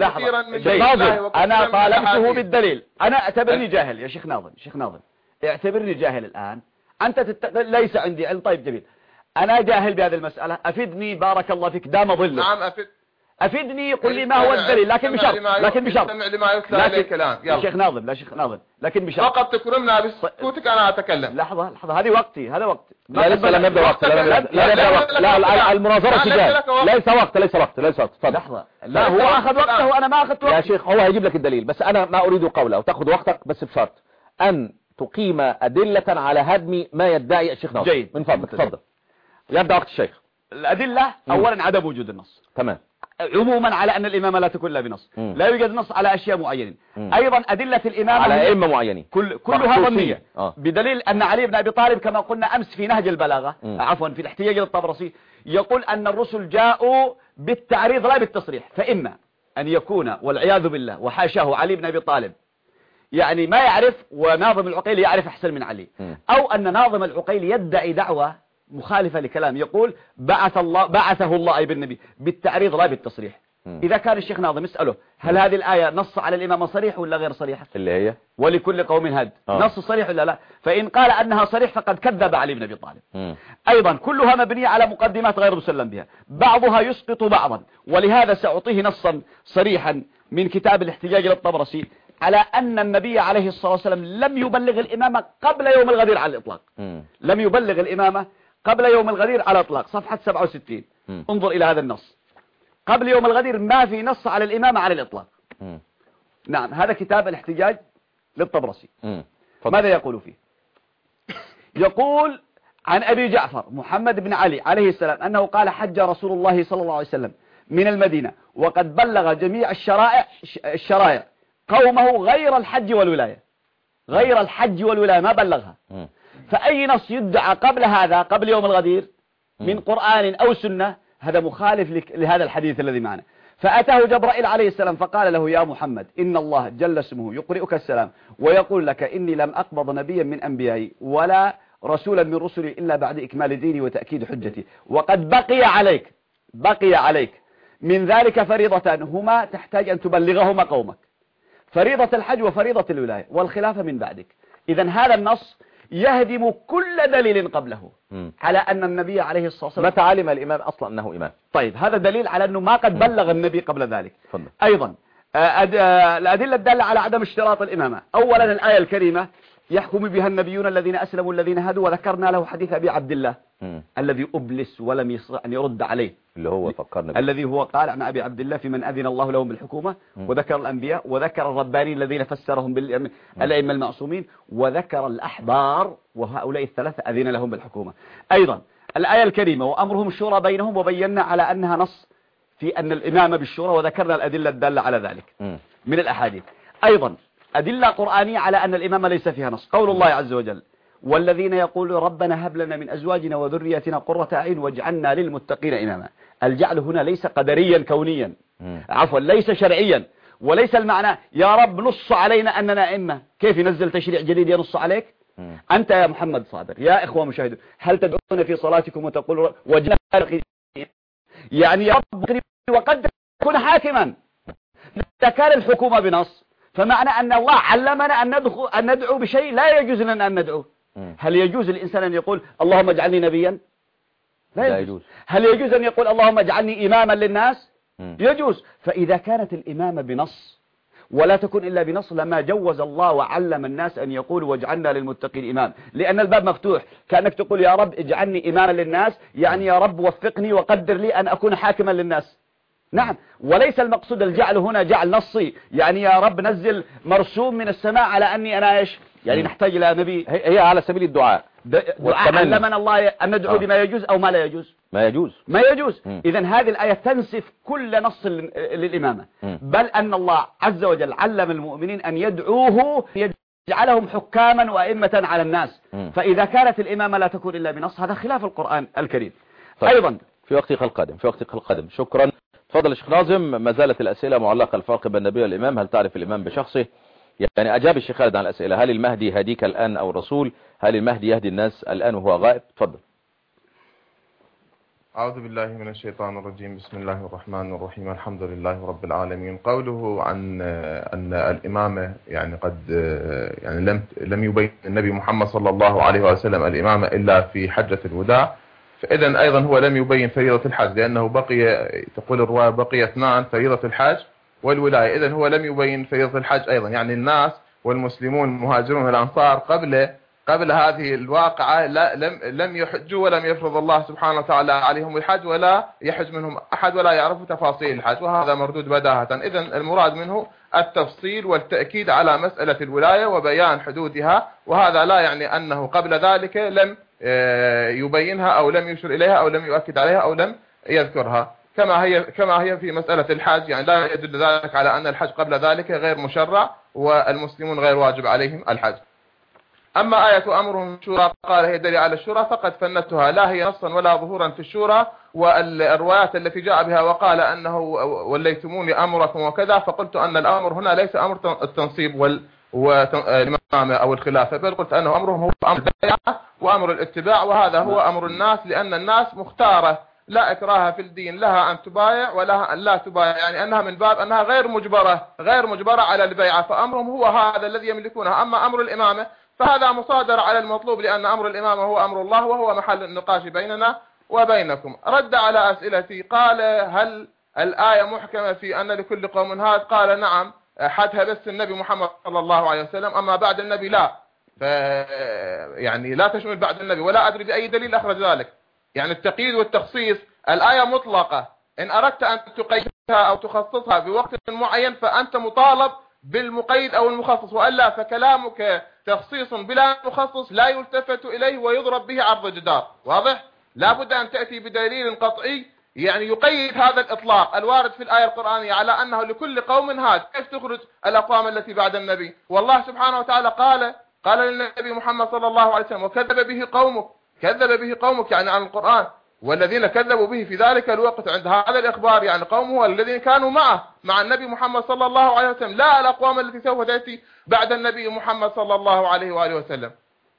لحظة أنا طالبته بالدليل. أنا اعتبرني جاهل يا شيخ ناظر. شيخ ناظر اعتبرني جاهل الآن. أنت تت... ليس عندي علم. طيب جميل، أنا جاهل بهذه المسألة، أفدني بارك الله فيك دام ظلك. نعم أفد. أفدني قل لي ما هو الدليل، لكن بشرط لكن بشرط استمع لما يتلى عليه كلام. يا شيخ ناظم لا شيخ ناظم لكن بشرط فقط تكرمنا بسكوتك. أنا أتكلم. لحظة لحظة هذه وقتي هذا وقتي. لا لسه لم يبدأ وقت. لا لا وقت. لا المناظرة سجال. ليس وقت ليس وقت ليس وقت. لحظة. لا هو أخذ وقته وأنا ما أخذت وقت. يا شيخ هو هيجيب لك الدليل، بس أنا ما أريد قوله وتأخذ وقتك، بس بشرط أن تقيم أدلة على هدم ما يدعي الشيخ ناظم. جيد. من فضلك تفضل. يبدأ وقت الشيخ. الأدلة أولا عدم وجود النص. تمام. عموما على أن الإمامة لا تكون لا بنص. مم. لا يوجد نص على أشياء معينة. مم. أيضا أدلة الإمامة على أئمة معينين كل كلها ظنية. آه. بدليل أن علي بن أبي طالب كما قلنا أمس في نهج البلاغة مم. عفوا في الاحتياج للطبرسي يقول أن الرسل جاءوا بالتعريض لا بالتصريح، فإما أن يكون والعياذ بالله وحاشاه علي بن أبي طالب يعني ما يعرف وناظم العقيلي يعرف أحسن من علي، أو أن ناظم العقيلي يدعي دعوة مخالفة لكلام، يقول بعث الله بعثه الله أي بالنبي بالتعريض لا بالتصريح. إذا كان الشيخ ناظم اسأله هل هذه الآية نص على الإمامة صريح ولا غير صريحة؟ اللي هي ولكل قوم هاد آه. نص صريح ولا لا؟ فإن قال أنها صريح فقد كذب علي بن أبي طالب. م. أيضا كلها مبنية على مقدمات غير مسلم بها، بعضها يسقط بعضا، ولهذا سأعطيه نصا صريحا من كتاب الاحتجاج للطبرسي على أن النبي عليه الصلاة والسلام لم يبلغ الإمامة قبل يوم الغدير على الإطلاق. م. لم يبلغ الإمامة قبل يوم الغدير على الإطلاق، صفحة سبعة وستين. م. انظر إلى هذا النص، قبل يوم الغدير ما في نص على الإمامة على الإطلاق. م. نعم، هذا كتاب الاحتجاج للطبرسي. م. ماذا يقول فيه؟ يقول عن أبي جعفر محمد بن علي عليه السلام أنه قال حج رسول الله صلى الله عليه وسلم من المدينة وقد بلغ جميع الشرائع الشرائع قومه غير الحج والولاية، غير الحج والولاية ما بلغها. م. فأي نص يدعى قبل هذا قبل يوم الغدير من قرآن أو سنة هذا مخالف لهذا الحديث الذي معنا. فأتاه جبرائيل عليه السلام فقال له يا محمد إن الله جل اسمه يقرئك السلام ويقول لك إني لم أقبض نبيا من أنبيائي ولا رسولا من رسلي إلا بعد إكمال ديني وتأكيد حجتي، وقد بقي عليك بقي عليك من ذلك فريضة هما تحتاج أن تبلغهما قومك، فريضة الحج وفريضة الولاية، والخلافة من بعدك. إذن هذا النص يهدم كل دليل قبله م. على أن النبي عليه الصلاة والسلام. متى علم الإمام أصلا أنه إمام؟ طيب هذا دليل على أنه ما قد بلغ النبي قبل ذلك. فضل. أيضا الأدلة الدالة على عدم اشتراط الإمامة، أولا الآية الكريمة يحكم بها النبيون الذين أسلموا الذين هادوا، وذكرنا له حديث أبي عبد الله م. الذي أبلس ولم يستطع أن يرد عليه، اللي هو فكرنا الذي هو قال عن أبي عبد الله في من أذن الله لهم بالحكومة م. وذكر الأنبياء وذكر الربانيين الذين فسرهم بالأئمة المعصومين وذكر الأحبار وهؤلاء الثلاثة أذن لهم بالحكومة. أيضا الآية الكريمة وأمرهم الشورى بينهم، وبينا على أنها نص في أن الإمامة بالشورى، وذكرنا الأدلة الدالة على ذلك م. من الأحاديث. أيضا أدلة قرآنية على أن الإمامة ليس فيها نص، قول الله عز وجل والذين يقولون ربنا هب لنا من أزواجنا وذرياتنا قرة أعين واجعلنا للمتقين إماما. الجعل هنا ليس قدريا كونيا، عفوا ليس شرعيا، وليس المعنى يا رب نص علينا أننا أئمة. كيف ينزل تشريع جديد ينص عليك؟ أنت يا محمد صابر يا إخوة مشاهدون هل تدعون في صلاتكم وتقولون وجعلنا يعني يا رب وقد كن حاكما؟ إذا كان الحكومة بنص فمعنى أن الله علمنا أن ندخل أن ندعو بشيء لا يجوز لنا أن ندعو. هل يجوز الإنسان أن يقول اللهم اجعلني نبيا؟ لا يجوز. يجوز. هل يجوز أن يقول اللهم اجعلني إماما للناس؟ م. يجوز. فإذا كانت الإمامة بنص ولا تكون إلا بنص لما جوز الله وعلم الناس أن يقولوا واجعلنا للمتقين إمام، لأن الباب مفتوح، كأنك تقول يا رب اجعلني إماما للناس، يعني يا رب وفقني وقدر لي أن أكون حاكما للناس. نعم، وليس المقصود الجعل هنا جعل نصي، يعني يا رب نزل مرسوم من السماء على أني أنا إيش، يعني نحتاج إلى نبي. هي على سبيل الدعاء، دعاء علمنا الله أن ندعو بما يجوز أو ما لا يجوز. ما يجوز ما يجوز. إذن هذه الآية تنسف كل نص للإمامة، بل أن الله عز وجل علم المؤمنين أن يدعوه يجعلهم حكاما وأئمة على الناس. فإذا كانت الإمامة لا تكون إلا بنص هذا خلاف القرآن الكريم. طيب. أيضا في وقتك القادم في وقتك القادم شكرا. تفضل الشيخ ناظم، ما زالت الأسئلة معلقة. الفرق بين النبي والإمام، هل تعرف الإمام بشخصه؟ يعني أجاب الشيخ خالد عن الأسئلة. هل المهدي هديك الآن أو الرسول؟ هل المهدي يهدي الناس الآن وهو غائب؟ تفضل. أعوذ بالله من الشيطان الرجيم. بسم الله الرحمن الرحيم. الحمد لله رب العالمين. قوله عن أن الإمامة يعني قد يعني لم لم يبين النبي محمد صلى الله عليه وسلم الإمامة إلا في حجة الوداع، فإذا أيضا هو لم يبين فريضة الحج، لأنه بقي تقول الرواية بقي اثنان فريضة الحج والولاية. إذا هو لم يبين فريضة الحج أيضا، يعني الناس والمسلمون المهاجرون الأنصار قبل قبل هذه الواقعة لا لم لم يحجوا ولم يفرض الله سبحانه وتعالى عليهم الحج، ولا يحج منهم أحد ولا يعرفوا تفاصيل الحج، وهذا مردود بداهة. إذا المراد منه التفصيل والتأكيد على مسألة الولاية وبيان حدودها، وهذا لا يعني أنه قبل ذلك لم يبينها أو لم يشر إليها أو لم يؤكد عليها أو لم يذكرها، كما هي كما هي في مسألة الحج. يعني لا يدل ذلك على أن الحج قبل ذلك غير مشرع والمسلمون غير واجب عليهم الحج. أما آية أمرهم الشورى قال هي دليل على الشورى فقد فندتها، لا هي نصا ولا ظهورا في الشورى، والروايات التي جاء بها وقال أنه وليتموني أمركم وكذا، فقلت أن الأمر هنا ليس أمر التنصيب والإمامة أو الخلافة، بل قلت أنه أمرهم هو أمر البيعة وأمر الاتباع، وهذا هو أمر الناس، لأن الناس مختارة لا إكراه في الدين، لها أن تبايع ولها أن لا تبايع، يعني أنها من باب أنها غير مجبرة غير مجبرة على البيعة، فأمرهم هو هذا الذي يملكونه. أما أمر الإمامة فهذا مصادر على المطلوب، لأن أمر الإمامة هو أمر الله وهو محل النقاش بيننا وبينكم. رد على أسئلتي، قال هل الآية محكمة في أن لكل قوم هاد؟ قال نعم، حدها بس النبي محمد صلى الله عليه وسلم، أما بعد النبي لا، ف يعني لا تشمل بعد النبي، ولا أدري بأي دليل أخرج ذلك. يعني التقييد والتخصيص، الآية مطلقة، إن أردت أن تقيدها أو تخصصها بوقت معين فأنت مطالب بالمقيد أو المخصص، وإلا فكلامك تخصيص بلا مخصص لا يلتفت إليه ويضرب به عرض جدار. واضح؟ لا بد أن تأتي بدليل قطعي يعني يقيد هذا الإطلاق الوارد في الآية القرآنية على أنه لكل قوم هاد. كيف تخرج الأقوام التي بعد النبي؟ والله سبحانه وتعالى قال قال للنبي محمد صلى الله عليه وسلم وكذب به قومك، كذب به قومك يعني عن القرآن، والذين كذبوا به في ذلك الوقت عند هذا الإخبار يعني قومه الذين كانوا معه مع النبي محمد صلى الله عليه وسلم، لا الأقوام التي سوف تأتي بعد النبي محمد صلى الله عليه وآله وسلم.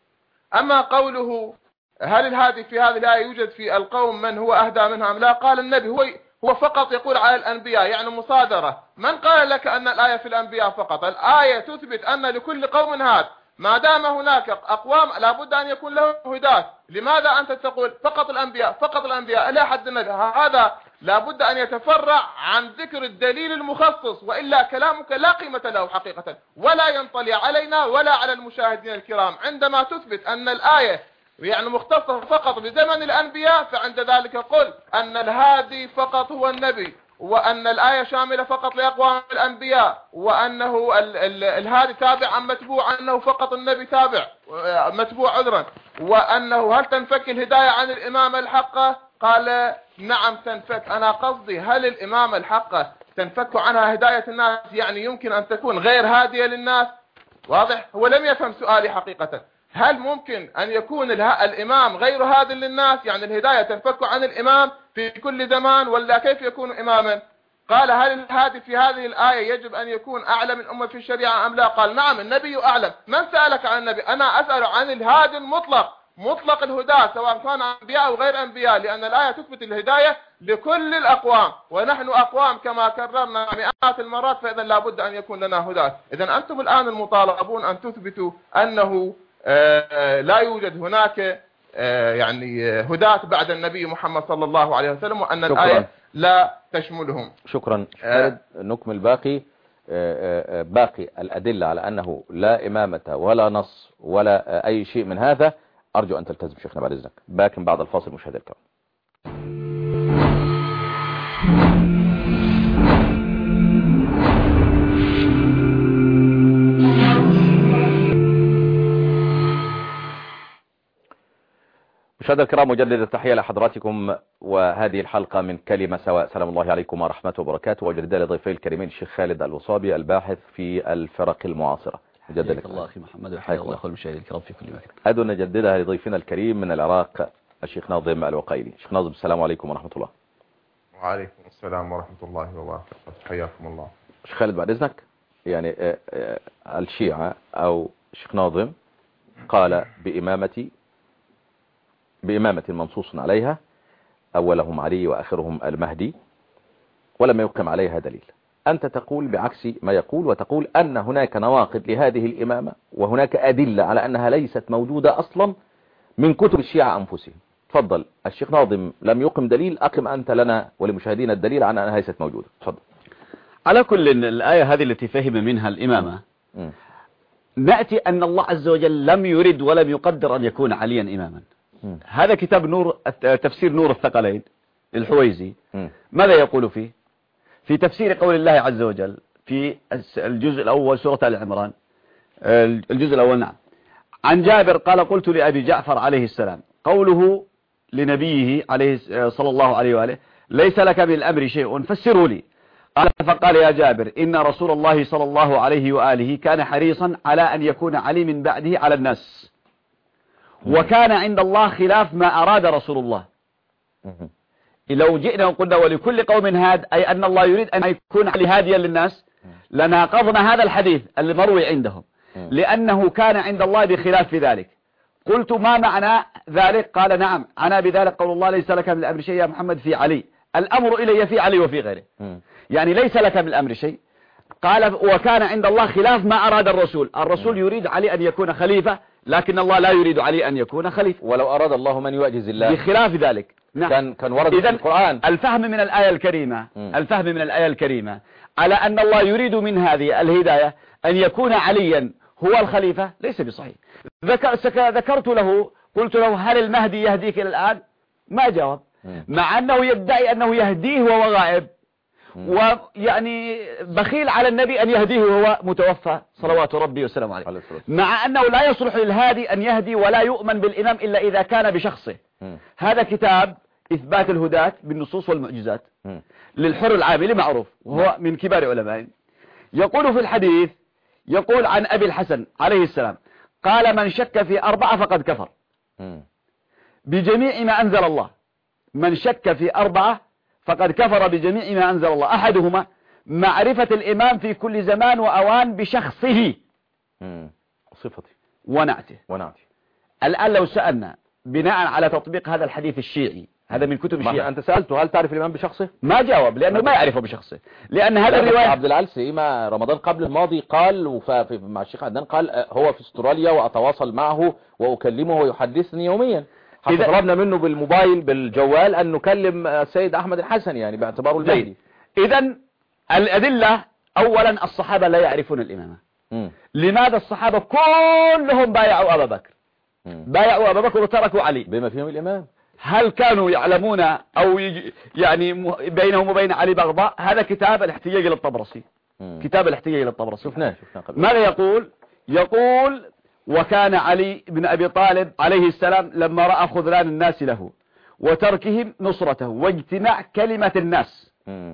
أما قوله هل الهادي في هذه الآية يوجد في القوم من هو أهدى منها أم لا؟ قال النبي هو هو فقط يقول على الأنبياء، يعني مصادرة. من قال لك أن الآية في الأنبياء فقط؟ الآية تثبت أن لكل قوم هاد، ما دام هناك أقوام لابد أن يكون له هداة. لماذا أنت تقول فقط الأنبياء فقط الأنبياء إلى حد النبي؟ هذا لابد أن يتفرع عن ذكر الدليل المخصص، وإلا كلامك لا قيمة له حقيقة، ولا ينطلي علينا ولا على المشاهدين الكرام. عندما تثبت أن الآية يعني مختصة فقط بزمن الأنبياء، فعند ذلك قل أن الهادي فقط هو النبي، وأن الآية شاملة فقط لأقوام الأنبياء، وأنه ال ال الهادي تابع عن متبوع، أنه فقط النبي تابع متبوع عذرا، وأنه هل تنفك الهداية عن الإمامة الحقة؟ قال نعم تنفك. أنا قصدي هل الإمامة الحقة تنفك عنها هداية الناس؟ يعني يمكن أن تكون غير هادية للناس. واضح؟ هو لم يفهم سؤالي حقيقة. هل ممكن أن يكون الإمام غير هاد للناس، يعني الهداية تنفك عن الإمام في كل زمان، ولا كيف يكون إماما؟ قال هل الهادي في هذه الآية يجب أن يكون أعلم الأمة في الشريعة أم لا؟ قال نعم النبي أعلم. من سألك عن النبي؟ أنا أسأل عن الهادي المطلق، مطلق الهداة سواء كان أنبياء أو غير أنبياء، لأن الآية تثبت الهداية لكل الأقوام، ونحن أقوام كما كررنا مئات المرات، فإذا لابد أن يكون لنا هداة. إذن أنتم الآن المطالبون أن تثبتوا أنه آه لا يوجد هناك آه يعني هداة بعد النبي محمد صلى الله عليه وسلم، وأن شكرا. الآية لا تشملهم. شكرا. آه نكمل باقي آه باقي الأدلة على أنه لا إمامة ولا نص ولا أي شيء من هذا. أرجو أن تلتزم شيخنا بعد إذنك، باكن بعد الفاصل مشاهدي الكرام. مشاهدينا الكرام، مجدد التحية لحضراتكم، وهذه الحلقة من كلمة سواء. سلام الله عليكم ورحمة وبركاته، وجدد لضيفي الكريمين الشيخ خالد الوصابي الباحث في الفرق المعاصرة. مجدد الله أخي محمد، وحياك الله أخوة المشاهدين الكرام في كل مكان. أيضا نجددها لضيفنا الكريم من العراق الشيخ ناظم الوقيلي. الشيخ ناظم السلام عليكم ورحمة الله. وعليكم السلام ورحمة الله وبركاته، حياكم الله. الشيخ خالد بعد إذنك، يعني الشيعة أو الشيخ ناظم قال بإمامة بإمامة منصوص عليها، أولهم علي وآخرهم المهدي، ولم يقم عليها دليل. أنت تقول بعكس ما يقول، وتقول أن هناك نواقض لهذه الإمامة، وهناك أدلة على أنها ليست موجودة أصلا من كتب الشيعة أنفسهم. تفضل. الشيخ ناظم لم يقم دليل، أقم أنت لنا ولمشاهدينا الدليل عن أنها ليست موجودة. تفضل. على كل الآية هذه التي فهم منها الإمامة م. نأتي أن الله عز وجل لم يرد ولم يقدر أن يكون عليا إماما. م. هذا كتاب نور تفسير نور الثقلين الحويزي م. ماذا يقول فيه؟ في تفسير قول الله عز وجل في الجزء الأول سورة آل عمران، الجزء الأول نعم، عن جابر قال قلت لأبي جعفر عليه السلام، قوله لنبيه عليه صلى الله عليه وآله ليس لك من الأمر شيء فسروا لي. قال فقال يا جابر إن رسول الله صلى الله عليه وآله كان حريصا على أن يكون علي من بعده على الناس، وكان عند الله خلاف ما أراد رسول الله. لو جئنا وقلنا ولكل قوم هاد، أي أن الله يريد أن يكون علي هاديا للناس، لناقضنا هذا الحديث المروي عندهم. لأنه كان عند الله بخلاف في ذلك. قلت ما معنى ذلك؟ قال نعم، عنى بذلك قول الله ليس لك من الأمر شيء يا محمد في علي، الأمر إلي في علي وفي غيره، يعني ليس لك من الأمر شيء. قال وكان عند الله خلاف ما أراد الرسول، الرسول يريد علي أن يكون خليفة، لكن الله لا يريد علي أن يكون خليفة. ولو أراد الله من يعجز الله بخلاف ذلك. نعم. كان كان ورد في القرآن. الفهم من الآية الكريمة م. الفهم من الآية الكريمة على أن الله يريد من هذه الهداية أن يكون عليا هو الخليفة ليس بصحيح. ذكر ذكرت له، قلت له هل المهدي يهديك إلى الآن؟ ما جاوب، مع أنه يدعي أنه يهديه وهو غائب، ويعني بخيل على النبي أن يهديه وهو متوفى صلوات ربي وسلامه عليه، مع أنه لا يصلح للهادي أن يهدي ولا يؤمن بالإمام إلا إذا كان بشخصه. هذا كتاب إثبات الهداة بالنصوص والمعجزات للحر العاملي معروف، وهو من كبار علماء. يقول في الحديث، يقول عن أبي الحسن عليه السلام قال من شك في أربعة فقد كفر بجميع ما أنزل الله. من شك في أربعة فقد كفر بجميع ما أنزل الله، أحدهما معرفة الإمام في كل زمان وأوان بشخصه صفتي ونعته. ونعته. الآن لو سألنا بناء على تطبيق هذا الحديث الشيعي، هذا من كتب الشيعة، أنت سألته هل تعرف الإمام بشخصه؟ ما جاوب، لأنه ما يعرفه بشخصه، لأن هذا الرواية عبد العال سيما رمضان قبل الماضي قال مع الشيخ عدنان قال هو في استراليا وأتواصل معه وأكلمه ويحدثني يوميا، حتى طلبنا منه بالموبايل بالجوال أن نكلم السيد أحمد الحسن يعني باعتباره المهدي. إذن الأدلة أولا الصحابة لا يعرفون الإمامة. م. لماذا الصحابة كلهم بايعوا أبا بكر؟ م. بايعوا أبا بكر وتركوا علي بما فيهم الإمام. هل كانوا يعلمون أو يعني بينهم وبين علي بغضاء؟ هذا كتاب الاحتجاج إلى الطبرسي. م. كتاب الاحتجاج إلى الطبرسي شفناه شفناه قبل. ماذا يقول؟ يقول وكان علي بن أبي طالب عليه السلام لما رأى خذلان الناس له وتركهم نصرته واجتماع كلمة الناس م.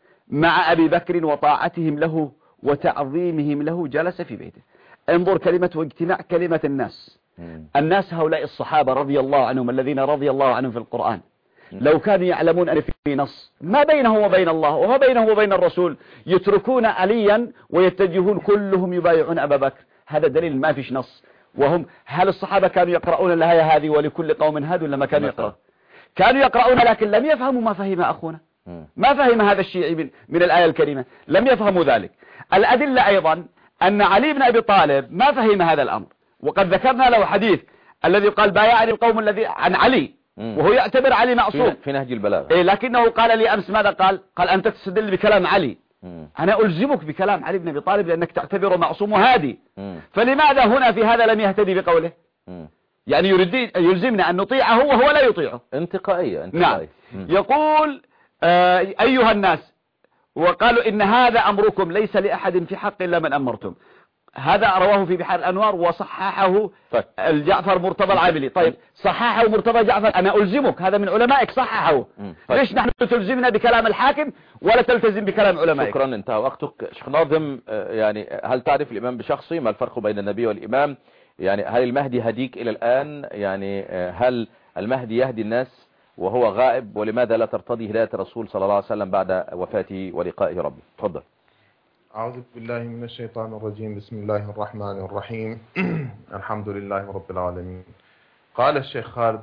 مع أبي بكر وطاعتهم له وتعظيمهم له جلس في بيته. انظر كلمة واجتماع كلمة الناس. م. الناس هؤلاء الصحابة رضي الله عنهم الذين رضي الله عنهم في القرآن، م. لو كانوا يعلمون أن في نص ما بينه وبين الله وما بينه وبين الرسول يتركون عليا ويتجهون كلهم يبايعون أبا بكر. هذا دليل ما فيش نص. وهم هل الصحابة كانوا يقرؤون الآية هذه ولكل قوم هاد ولا ما كانوا يقرؤون؟ كانوا يقرؤون لكن لم يفهموا ما فهم أخونا، ما فهم هذا الشيعي من, من الآية الكريمة، لم يفهموا ذلك. الأدلة أيضا أن علي بن أبي طالب ما فهم هذا الأمر، وقد ذكرنا له حديث الذي قال بايعني القوم الذي عن علي، وهو يعتبر علي معصوم في نهج البلاغة. إيه لكنه قال لي أمس ماذا قال؟ قال أنت تستدل بكلام علي، أنا ألزمك بكلام علي بن أبي طالب لأنك تعتبره معصوم وهادي، فلماذا هنا في هذا لم يهتدي بقوله؟ يعني يريد يلزمنا أن نطيعه وهو لا يطيعه. انتقائية. نعم. يقول آه أيها الناس وقالوا إن هذا أمركم ليس لأحد في حق إلا من أمرتم. هذا رواه في بحار الأنوار وصححه الجعفر مرتضى العاملي. طيب صححه مرتضى جعفر، أنا ألزمك، هذا من علمائك صححه، ليش نحن تلزمنا بكلام الحاكم ولا تلتزم بكلام علمائك؟ شكرا، انتهى وقتك. شيخ ناظم، يعني هل تعرف الإمام بشخصي؟ ما الفرق بين النبي والإمام؟ يعني هل المهدي هديك إلى الآن؟ يعني هل المهدي يهدي الناس وهو غائب؟ ولماذا لا ترتضي هداية الرسول صلى الله عليه وسلم بعد وفاته ولقائه ربه؟ تفضل. أعوذ بالله من الشيطان الرجيم. بسم الله الرحمن الرحيم. الحمد لله رب العالمين. قال الشيخ خالد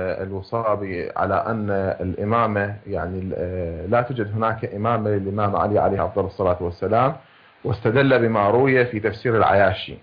الوصابي على أن الإمامة يعني لا توجد هناك إمامة للإمام علي عليه أفضل الصلاة والسلام، واستدل بما روي في تفسير العياشي.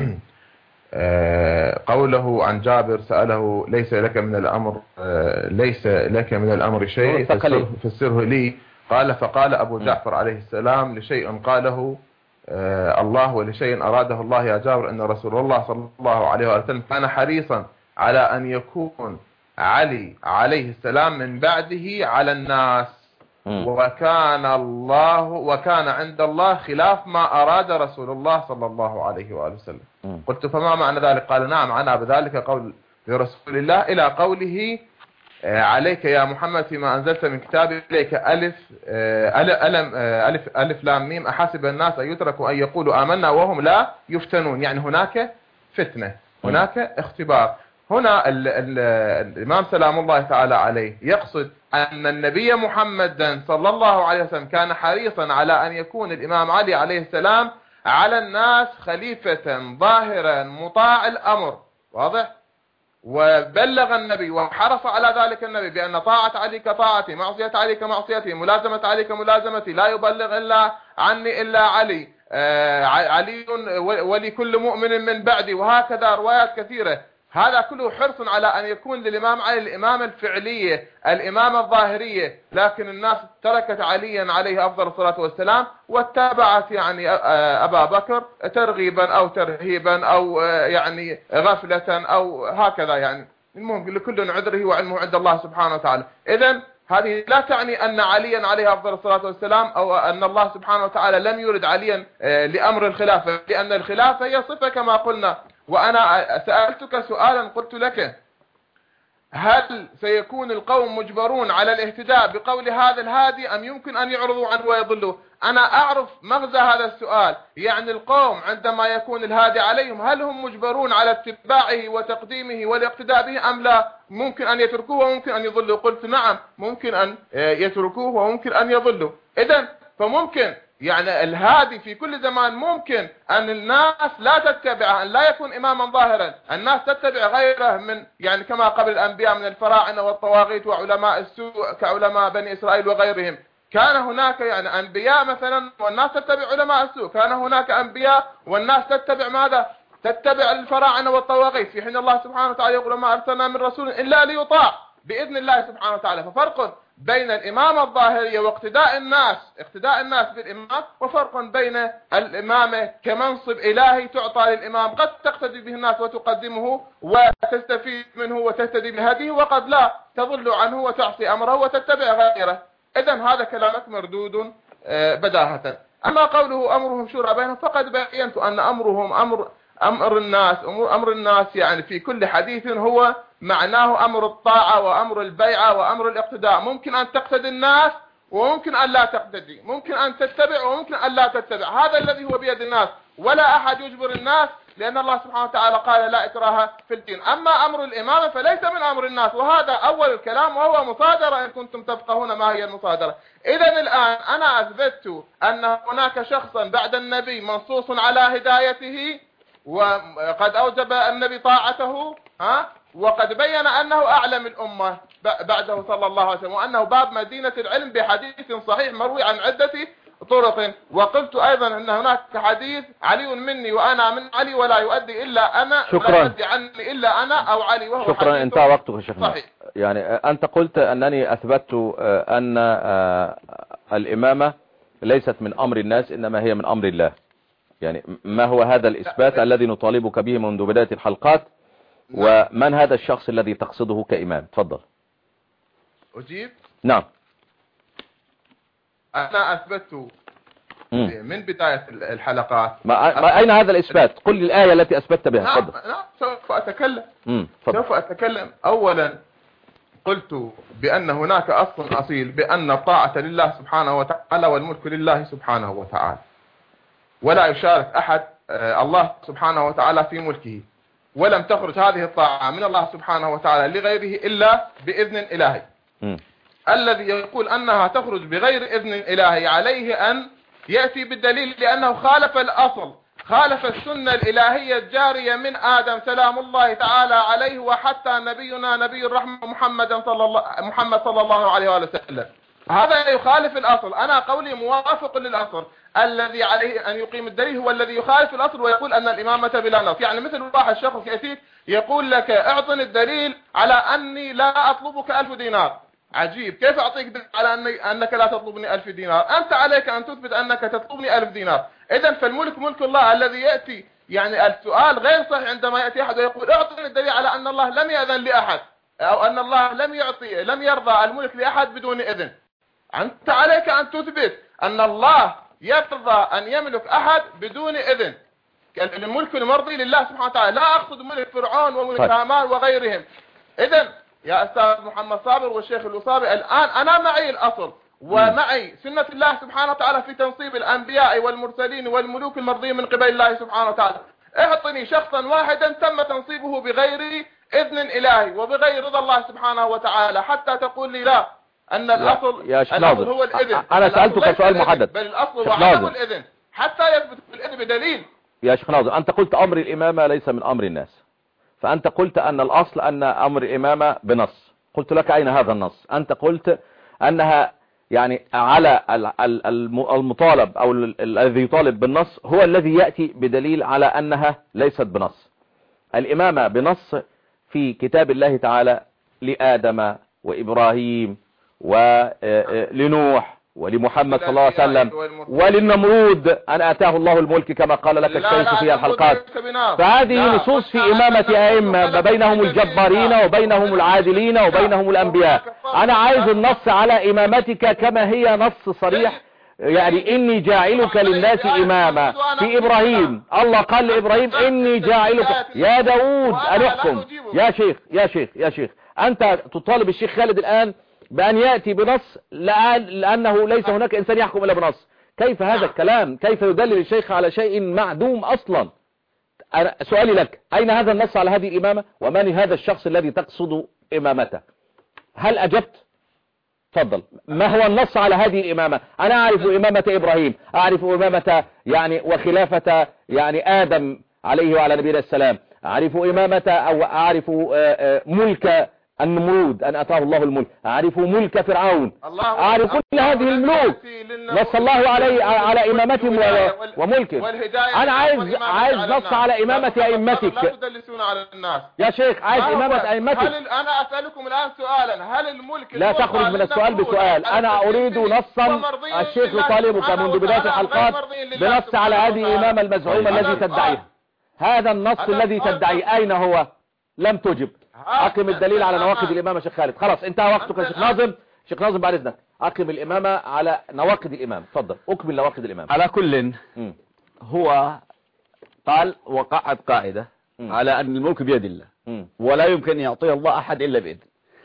قوله عن جابر سأله ليس لك من الأمر ليس لك من الأمر شيء فسره لي. قال فقال أبو جعفر عليه السلام لشيء قاله الله ولشيء أراده الله يا جابر أن رسول الله صلى الله عليه وسلم كان حريصا على أن يكون علي عليه السلام من بعده على الناس، وكان الله وكان عند الله خلاف ما أراد رسول الله صلى الله عليه وآله وسلم. قلت فما معنى ذلك؟ قال نعم عنا بذلك قول رسول الله إلى قوله عليك يا محمد فيما أنزلت من كتاب إليك ألف ألم ألف ألف لام ميم أحسب الناس أن يتركوا أن يقولوا آمنا وهم لا يفتنون. يعني هناك فتنة، هناك اختبار. هنا ال ال الإمام سلام الله تعالى عليه يقصد أن النبي محمد صلى الله عليه وسلم كان حريصا على أن يكون الإمام علي عليه السلام على الناس خليفة ظاهرا مطاع الأمر، واضح؟ وبلغ النبي وحرص على ذلك النبي بأن طاعة علي كطاعتي، معصية علي كمعصيتي، ملازمة علي كملازمتي، لا يبلغ إلا عني إلا علي، آه علي ولكل مؤمن من بعدي، وهكذا روايات كثيرة. هذا كله حرص على أن يكون للإمام علي الإمامة الفعلية، الإمامة الظاهرية، لكن الناس تركت عليا عليه أفضل الصلاة والسلام واتبعت يعني أبا بكر ترغيبا أو ترهيبا أو يعني غفلة أو هكذا. يعني المهم لكل عذره وعلمه عند الله سبحانه وتعالى. إذن هذه لا تعني أن عليا عليه أفضل الصلاة والسلام أو أن الله سبحانه وتعالى لم يرد عليا لأمر الخلافة، لأن الخلافة هي صفة كما قلنا. وأنا سألتك سؤالا قلت لك: هل سيكون القوم مجبرون على الاهتداء بقول هذا الهادي أم يمكن أن يعرضوا عنه ويضلوا؟ أنا أعرف مغزى هذا السؤال، يعني القوم عندما يكون الهادي عليهم هل هم مجبرون على اتباعه وتقديمه والاقتداء به أم لا؟ ممكن أن يتركوه وممكن أن يضلوا. قلت نعم، ممكن أن يتركوه وممكن أن يضلوا. إذن فممكن يعني الهادي في كل زمان ممكن أن الناس لا تتبعه، أن لا يكون إماما ظاهرا، الناس تتبع غيره من يعني كما قبل الأنبياء من الفراعنة والطواغيت وعلماء السوء كعلماء بني إسرائيل وغيرهم. كان هناك يعني أنبياء مثلا والناس تتبع علماء السوء، كان هناك أنبياء والناس تتبع ماذا؟ تتبع الفراعنة والطواغيت، في حين الله سبحانه وتعالى يقول: ما أرسلنا من رسول إلا ليطاع بإذن الله سبحانه وتعالى. ففرق بين الإمامة الظاهرية واقتداء الناس اقتداء الناس بالإمام، وفرق بين الإمامة كمنصب إلهي تعطى للإمام، قد تقتدي به الناس وتقدمه وتستفيد منه وتهتدي بهديه، وقد لا تضل عنه وتعصي أمره وتتبع غيره. إذن هذا كلامك مردود بداهة. أما قوله أمرهم شورى بينهم فقد بينت أن أمرهم أمر أمر الناس أمر, أمر الناس يعني في كل حديث هو معناه أمر الطاعة وأمر البيعة وأمر الاقتداء. ممكن أن تقتدي الناس وممكن أن لا تقتدي، ممكن أن تتبع وممكن أن لا تتبع، هذا الذي هو بيد الناس، ولا أحد يجبر الناس، لأن الله سبحانه وتعالى قال: لا إكراه في الدين. أما أمر الإمامة فليس من أمر الناس، وهذا أول الكلام، وهو مصادرة إن كنتم تفقهون ما هي المصادرة. إذن الآن أنا أثبت أن هناك شخصا بعد النبي منصوص على هدايته وقد أوجب النبي طاعته، ها، وقد بين أنه أعلم الأمة بعده صلى الله عليه وسلم، وأنه باب مدينة العلم بحديث صحيح مروي عن عدة طرق. وقلت أيضا أن هناك حديث: علي مني وأنا من علي ولا يؤدي إلا أنا، شكرا. لا يؤدي عني إلا أنا أو علي، وهو شكرا. انتهى وقتك يا شيخنا. صحيح. يعني أنت قلت أنني أثبت أن الإمامة ليست من أمر الناس إنما هي من أمر الله. يعني ما هو هذا الإثبات الذي نطالبك به منذ بداية الحلقات؟ ومن هذا الشخص الذي تقصده كإمام؟ تفضل. أجيب. نعم. أنا أثبت من بداية الحلقات. ما, ما أين هذا الإثبات؟ قل لي الآية التي أثبت بها. نعم. تفضل. نعم سوف أتكلم. مم. سوف أتكلم. أولا قلت بأن هناك أصل أصيل بأن الطاعة لله سبحانه وتعالى والملك لله سبحانه وتعالى، ولا يشارك أحد الله سبحانه وتعالى في ملكه، ولم تخرج هذه الطاعة من الله سبحانه وتعالى لغيره إلا بإذن إلهي. م. الذي يقول أنها تخرج بغير إذن إلهي عليه أن يأتي بالدليل، لأنه خالف الأصل، خالف السنة الإلهية الجارية من آدم سلام الله تعالى عليه وحتى نبينا نبي الرحمة محمد صلى الله محمد صلى الله عليه وسلم. هذا يخالف الأصل. أنا قولي موافق للأصل. الذي عليه أن يقيم الدليل هو الذي يخالف الأصل ويقول أن الإمامة بلا نص. يعني مثل واحد شخص يأتيك يقول لك: اعطني الدليل على أني لا أطلبك ألف دينار. عجيب، كيف أعطيك دليل على أني أنك لا تطلبني ألف دينار؟ أنت عليك أن تثبت أنك تطلبني ألف دينار. إذن فالملك ملك الله. الذي يأتي يعني السؤال غير صحيح عندما يأتي أحد ويقول: اعطني الدليل على أن الله لم يأذن لأحد، أو أن الله لم يعطي لم يرضى الملك لأحد بدون إذن. أنت عليك أن تثبت أن الله يرضى أن يملك أحد بدون إذن. الملك المرضي لله سبحانه وتعالى، لا أقصد ملك فرعون وملك هامان وغيرهم. إذن يا أستاذ محمد صابر والشيخ الوصابي، الآن أنا معي الأصل ومعي سنة الله سبحانه وتعالى في تنصيب الأنبياء والمرسلين والملوك المرضيين من قبل الله سبحانه وتعالى. اعطني شخصا واحدا تم تنصيبه بغير إذن إلهي وبغير رضا الله سبحانه وتعالى حتى تقول لي لا أن الأصل, يا الأصل هو الإذن. أنا سألتك سؤال محدد. بل الأصل وعدم الإذن. حتى يثبت في العلم بدليل. يا شيخ ناظم، أنت قلت أمر الإمامة ليس من أمر الناس، فأنت قلت أن الأصل أن أمر الإمامة بنص. قلت لك أين هذا النص؟ أنت قلت أنها يعني على المطالب أو الذي يطالب بالنص هو الذي يأتي بدليل على أنها ليست بنص. الإمامة بنص في كتاب الله تعالى لآدم وإبراهيم ولنوح ولمحمد صلى الله عليه وسلم وللنمرود أن آتاه الله الملك كما قال لك الشيخ في الحلقات. فهذه نصوص في إمامة أئمة بينهم الجبارين وبينهم العادلين وبينهم الأنبياء. أنا عايز النص على إمامتك كما هي نص صريح، يعني إني جاعلك للناس إماما. في إبراهيم الله قال لإبراهيم إني جاعلك يا داود أن احكم. يا شيخ يا شيخ يا شيخ أنت تطالب الشيخ خالد الآن بأن يأتي بنص لأنه ليس هناك إنسان يحكم إلا بنص. كيف هذا الكلام؟ كيف يدلل الشيخ على شيء معدوم أصلا؟ أنا سؤالي لك، أين هذا النص على هذه الإمامة؟ ومن هذا الشخص الذي تقصد إمامته؟ هل أجبت؟ تفضل. ما هو النص على هذه الإمامة؟ أنا أعرف إمامة إبراهيم، أعرف إمامة يعني وخلافة يعني آدم عليه وعلى نبينا السلام، أعرف إمامة أو أعرف ملك النمرود أن أتاه الله الملك، أعرف ملك فرعون، أعرف كل هذه الملوك نص الله عليه على إمامتهم وملكهم. أنا عايز عايز نص على إمامة أئمتك. لا تدلسون على الناس يا شيخ، عايز إمامة أئمتك. هل أنا أسألكم الآن سؤالا، هل الملك لا تخرج من السؤال بسؤال. أنا أريد نصا. الشيخ يطالبك منذ بداية الحلقات بنص على هذه الإمامة المزعومة الذي تدعيه. هذا النص الذي تدعيه أين هو؟ لم تجب. أقم الدليل على نواقض الإمامة شيخ خالد. خلاص انتهى وقتك يا شيخ ناظم. شيخ ناظم بعد إذنك أقم الإمامة على نواقض الإمام. تفضل أكمل نواقض الإمام. على كل م. هو قال وقعت قاعدة م. على أن الملك بيد الله م. ولا يمكن يعطيه الله أحد إلا بإذن.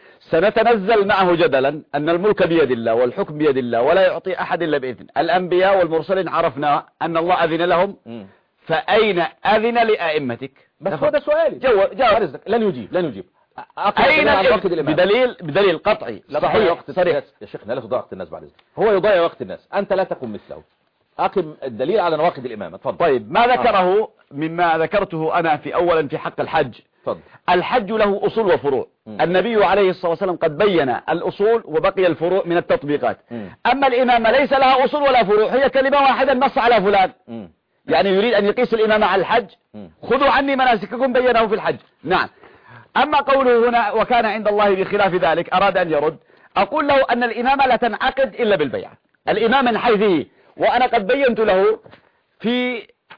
سنتنزل معه جدلا أن الملك بيد الله والحكم بيد الله ولا يعطي أحد إلا بإذن. الأنبياء والمرسلين عرفنا أن الله أذن لهم م. فأين أذن لأئمتك؟ بس هو ده سؤالي. جاوب جاوب. لن يجيب لن يجيب. أين بدليل بدليل قطعي صحيح وقت صريح. يا شيخنا لا تضيع وقت الناس بعد إذنك. هو يضيع وقت الناس، أنت لا تكن مثله. أقم الدليل على نواقض الإمامة. تفضل. طيب ما ذكره آه. مما ذكرته أنا في أولا في حق الحج. تفضل. الحج له أصول وفروع. م. النبي عليه الصلاة والسلام قد بين الأصول وبقي الفروع من التطبيقات. م. أما الإمامة ليس لها أصول ولا فروع، هي كلمة واحدة نص على فلان. م. يعني يريد أن يقيس الإمامة على الحج. م. خذوا عني مناسككم بينه في الحج. نعم. أما قوله هنا وكان عند الله بخلاف ذلك أراد أن يرد، أقول له أن الإمامة لا تنعقد إلا بالبيعة. الإمامة من حيثه، وأنا قد بينت له في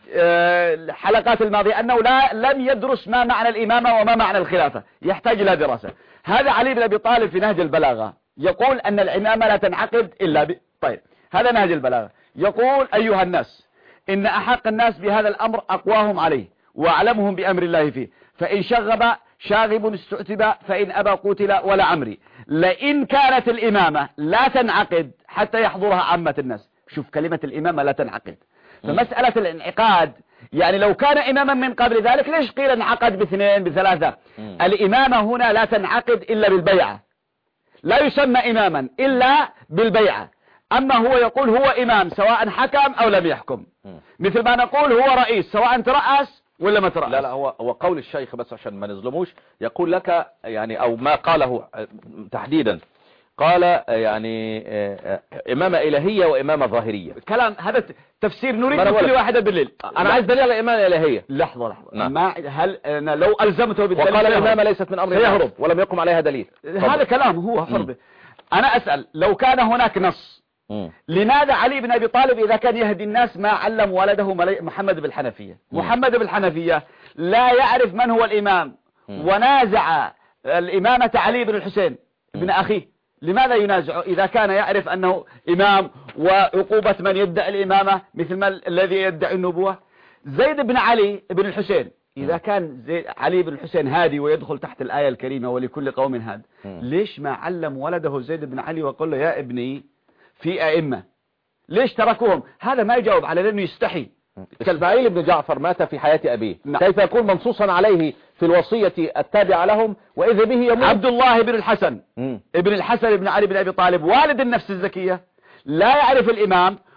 الحلقات الماضية أنه لا لم يدرس ما معنى الإمامة وما معنى الخلافة، يحتاج إلى دراسة. هذا علي بن أبي طالب في نهج البلاغة يقول أن الإمامة لا تنعقد إلا ب... طيب هذا نهج البلاغة. يقول أيها الناس إن أحق الناس بهذا الأمر أقواهم عليه وأعلمهم بأمر الله فيه، فإن شغب شاغب استعتب فإن أبى قتل ولا عمري. لئن كانت الإمامة لا تنعقد حتى يحضرها عامة الناس. شوف كلمة الإمامة لا تنعقد. فمسألة الانعقاد يعني لو كان إماما من قبل ذلك ليش قيل انعقد باثنين بثلاثة؟ الإمامة هنا لا تنعقد إلا بالبيعة، لا يسمى إماما إلا بالبيعة. أما هو يقول هو إمام سواء حكم أو لم يحكم، مثل ما نقول هو رئيس سواء ترأس ولا ما ترأس. لا لا هو هو قول الشيخ بس عشان ما نظلموش، يقول لك يعني أو ما قاله تحديدا قال يعني إمامة إلهية وإمامة ظاهرية. كلام هذا تفسير نريد كل واحدة بالليل. أنا عايز دليل على إمامة إلهية. لحظة لحظة نعم. ما هل أنا لو ألزمته بالدليل وقال الإمامة ليست من أمر سيهرب ولم يقم عليها دليل. هذا كلام هو حر به. أنا أسأل لو كان هناك نص م. لماذا علي بن أبي طالب إذا كان يهدي الناس ما علم ولده محمد بالحنفية؟ م. محمد بالحنفية لا يعرف من هو الإمام م. ونازع الإمامة علي بن الحسين ابن أخيه. لماذا ينازع إذا كان يعرف أنه إمام وعقوبة من يدعي الإمامة مثل ما الذي يدعي النبوة؟ زيد بن علي بن الحسين إذا كان زيد علي بن الحسين هادي ويدخل تحت الآية الكريمة ولكل قوم هاد، ليش ما علم ولده زيد بن علي وقال له يا ابني في أئمة؟ ليش تركوهم؟ هذا ما يجاوب على لأنه يستحي. إسماعيل بن جعفر مات في حياة أبيه. نعم. كيف يكون منصوصا عليه في الوصية التابعة لهم وإذا به يموت؟ عبد الله بن الحسن م. ابن الحسن بن علي بن أبي طالب والد النفس الزكية لا يعرف الإمام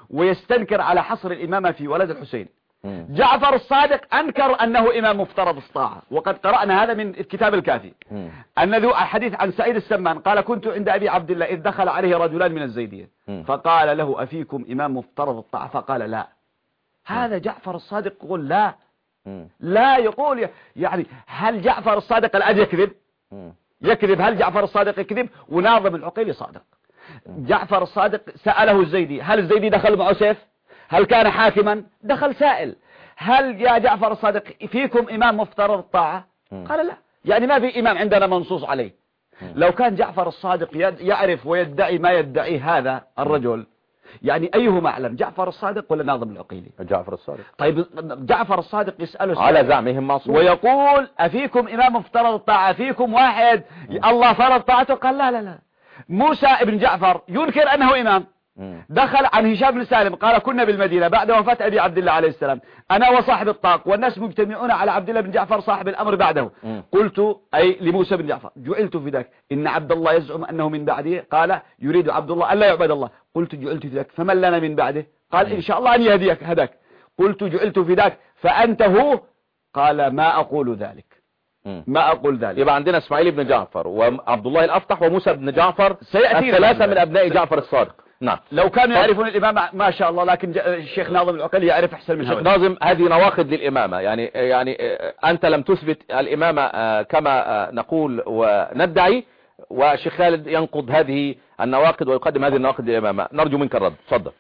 ويستنكر على حصر الإمامة في ولد الحسين. جعفر الصادق أنكر أنه إمام مفترض الطاعة، وقد قرأنا هذا من الكتاب الكافي. أن ذو حديث عن سعيد السمان قال كنت عند أبي عبد الله إذ دخل عليه رجلان من الزيدية فقال له أفيكم إمام مفترض الطاعة؟ فقال لا. هذا جعفر الصادق يقول لا لا يقول يعني هل جعفر الصادق الآن يكذب يكذب هل جعفر الصادق يكذب؟ وناظم العقيلي صادق. جعفر الصادق سأله الزيدي هل الزيدي دخل معه سيف؟ هل كان حاكما؟ دخل سائل. هل يا جعفر الصادق فيكم إمام مفترض الطاعة؟ قال لا. يعني ما في إمام عندنا منصوص عليه. لو كان جعفر الصادق يعرف ويدعي ما يدعي هذا الرجل، يعني أيهما أعلم جعفر الصادق ولا ناظم العقيلي؟ جعفر الصادق. طيب جعفر الصادق يسأله على زعمهم معصوم ويقول أفيكم إمام مفترض الطاعة؟ أفيكم واحد الله فرض طاعته؟ قال لا لا لا. موسى ابن جعفر ينكر أنه إمام، دخل عن هشام بن سالم قال كنا بالمدينة بعد وفاة أبي عبد الله عليه السلام أنا وصاحب الطاق والناس مجتمعون على عبد الله بن جعفر صاحب الأمر بعده. قلت أي لموسى بن جعفر جعلت في ذاك إن عبد الله يزعم أنه من بعده، قال يريد عبد الله ألا يعبد الله. قلت جعلت في ذاك فمن لنا من بعده؟ قال إن شاء الله أن يهديك هداك. قلت جعلت في ذاك فأنت هو؟ قال ما أقول ذلك ما أقول ذلك. يبقى عندنا إسماعيل بن جعفر وعبد الله الأفطح وموسى بن جعفر سيأتي ثلاثة من أبناء جعفر الصادق. نعم لو كانوا يعرفون الإمامة ما شاء الله، لكن الشيخ ناظم العقيلي يعرف أحسن من هذا. ناظم هذه نواقض للإمامة، يعني يعني أنت لم تثبت الإمامة كما نقول وندعي، والشيخ خالد ينقض هذه النواقض ويقدم هذه النواقض للإمامة. نرجو منك الرد. تفضل.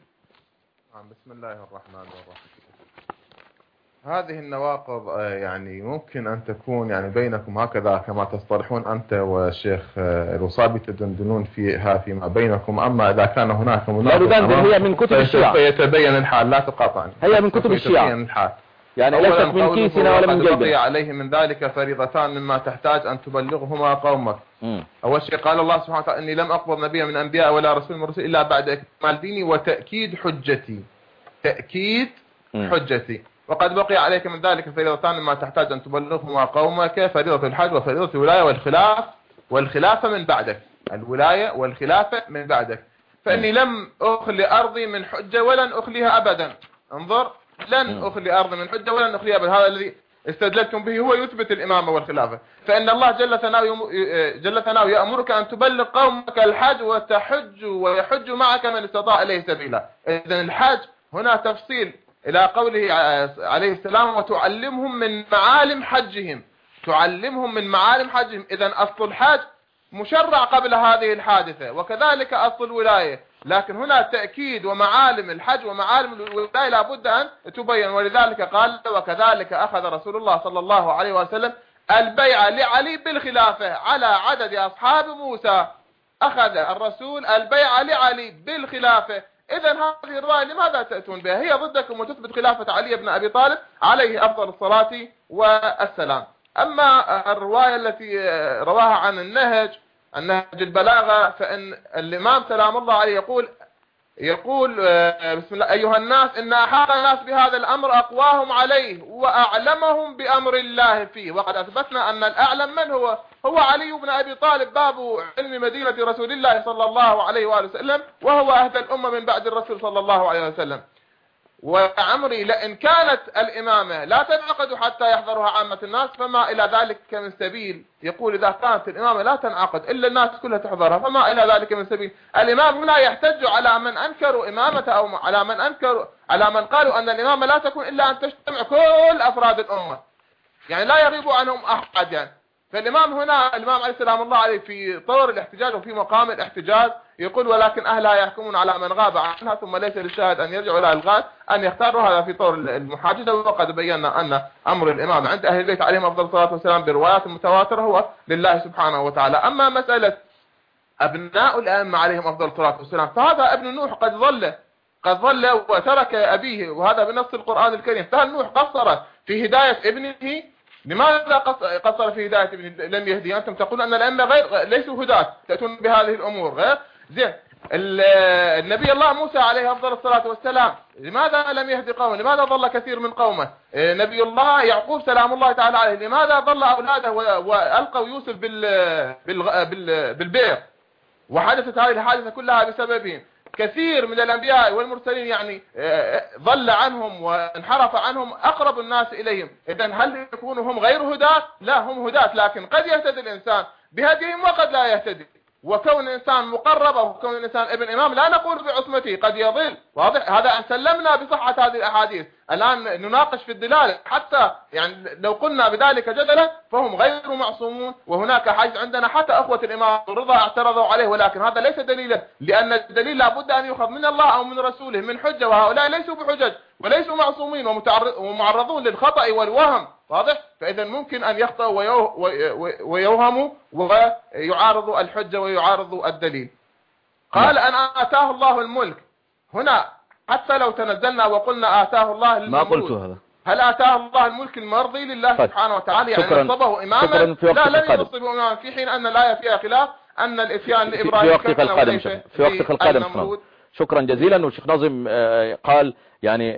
بسم الله الرحمن الرحيم. هذه النواقض يعني ممكن أن تكون يعني بينكم هكذا كما تصطلحون أنت والشيخ الوصابي تدندنون فيها فيما بينكم، أما إذا كان هناك مناقض لا ندندن هي من كتب الشيعة يتبين الحال. لا تقاطعني. هي من كتب الشيعة يعني ليست من كيسنا ولا من جيبنا. عليه من ذلك فريضتان مما تحتاج أن تبلغهما قومك. م. أول شيء قال الله سبحانه وتعالى إني لم أقبض نبيا من أنبياء ولا رسول من رسل إلا بعد إكمال ديني وتأكيد حجتي. تأكيد م. حجتي. وقد بقي عليك من ذلك فريضتان ما تحتاج أن تبلغهما قومك فريضة الحج وفريضة الولاية والخلاف والخلافة من بعدك. الولاية والخلافة من بعدك. فإني لم أخلي أرضي من حجة ولن أخليها أبدا. انظر لن أخلي أرضي من حجة ولن أخليها أبدا. هذا الذي استدلتم به هو يثبت الإمامة والخلافة. فإن الله جل ثناؤه جل ثناؤه يأمرك أن تبلغ قومك الحج وتحج ويحج معك من استطاع إليه سبيلا. إذن الحج هنا تفصيل إلى قوله عليه السلام وتعلمهم من معالم حجهم. تعلمهم من معالم حجهم. إذن أصل الحج مشرع قبل هذه الحادثة، وكذلك أصل الولاية. لكن هنا تأكيد ومعالم الحج ومعالم الولاية لابد أن تبين. ولذلك قال وكذلك أخذ رسول الله صلى الله عليه وسلم البيعة لعلي بالخلافة على عدد أصحاب موسى. أخذ الرسول البيعة لعلي بالخلافة. إذن هذه الرواية لماذا تأتون بها؟ هي ضدكم وتثبت خلافة علي بن أبي طالب عليه أفضل الصلاة والسلام. أما الرواية التي رواها عن النهج النهج البلاغة، فإن الإمام سلام الله عليه يقول يقول بسم الله أيها الناس إن أحق الناس بهذا الأمر أقواهم عليه وأعلمهم بأمر الله فيه. وقد أثبتنا أن الأعلم من هو؟ هو علي بن أبي طالب باب علم مدينة رسول الله صلى الله عليه وآله وسلم، وهو أهدى الأمة من بعد الرسول صلى الله عليه وسلم. وعمري لئن كانت الإمامة لا تنعقد حتى يحضرها عامة الناس فما إلى ذلك من سبيل. يقول إذا كانت الإمامة لا تنعقد إلا الناس كلها تحضرها فما إلى ذلك من سبيل. الإمام هنا يحتج على من أنكروا إمامته أو على من أنكروا على من قالوا أن الإمامة لا تكون إلا أن تجتمع كل أفراد الأمة، يعني لا يغيب عنهم أحد. يعني فالإمام هنا الإمام عليه السلام الله عليه في طور الاحتجاج وفي مقام الاحتجاج يقول ولكن أهلها يحكمون على من غاب عنها ثم ليس للشاهد أن يرجع إلى الغاية أن يختاروا. هذا في طور المحاججة. وقد بينا أن أمر الإمام عند أهل البيت عليهم أفضل الصلاة والسلام بروايات متواترة هو لله سبحانه وتعالى. أما مسألة أبناء الأئمة عليهم أفضل الصلاة والسلام فهذا ابن نوح قد ظل قد ظل وترك أبيه، وهذا بنص القرآن الكريم. فهل نوح قصر في هداية ابنه؟ لماذا قصر في هداية ابنه لم يهدي؟ أنتم تقولون أن الأئمة غير ليسوا هداة تأتون بهذه الأمور غير زين. النبي الله موسى عليه أفضل الصلاة والسلام لماذا لم يهدي قومه؟ لماذا ضل كثير من قومه؟ نبي الله يعقوب سلام الله تعالى عليه لماذا ضل أولاده وألقوا يوسف بال بالبئر وحدثت هذه الحادثة كلها بسببهم؟ كثير من الأنبياء والمرسلين يعني ضل عنهم وانحرف عنهم أقرب الناس إليهم. إذن هل يكونوا هم غير هداة؟ لا، هم هداة، لكن قد يهتدي الإنسان بهديهم وقد لا يهتدي. وكون الإنسان مقرب أو كون الإنسان ابن إمام لا نقول بعصمته، قد يضل. واضح هذا؟ أن سلمنا بصحة هذه الأحاديث، الآن نناقش في الدلالة، حتى يعني لو قلنا بذلك جدلا فهم غير معصومون، وهناك حيث عندنا حتى أخوة الإمام الرضا اعترضوا عليه، ولكن هذا ليس دليلا، لأن الدليل لابد أن يؤخذ من الله أو من رسوله من حجة، وهؤلاء ليسوا بحجج وليسوا معصومين ومعرضون للخطأ والوهم. واضح؟ فإذا ممكن أن يخطئوا ويوهموا ويعارضوا الحجة ويعارضوا الدليل. قال أن آتاه الله الملك، هنا حتى لو تنزلنا وقلنا آتاه الله الملك، ما قلت هذا. هل آتاه الله الملك المرضي لله طيب. سبحانه وتعالى، يعني نصبه إماما؟ لا، لن ينصبه إماما، في حين أن الآية فيها خلاف، أن الإتيان لإبراهيم في وقتك القادم في وقتك القادم شكرا جزيلا. والشيخ ناظم قال يعني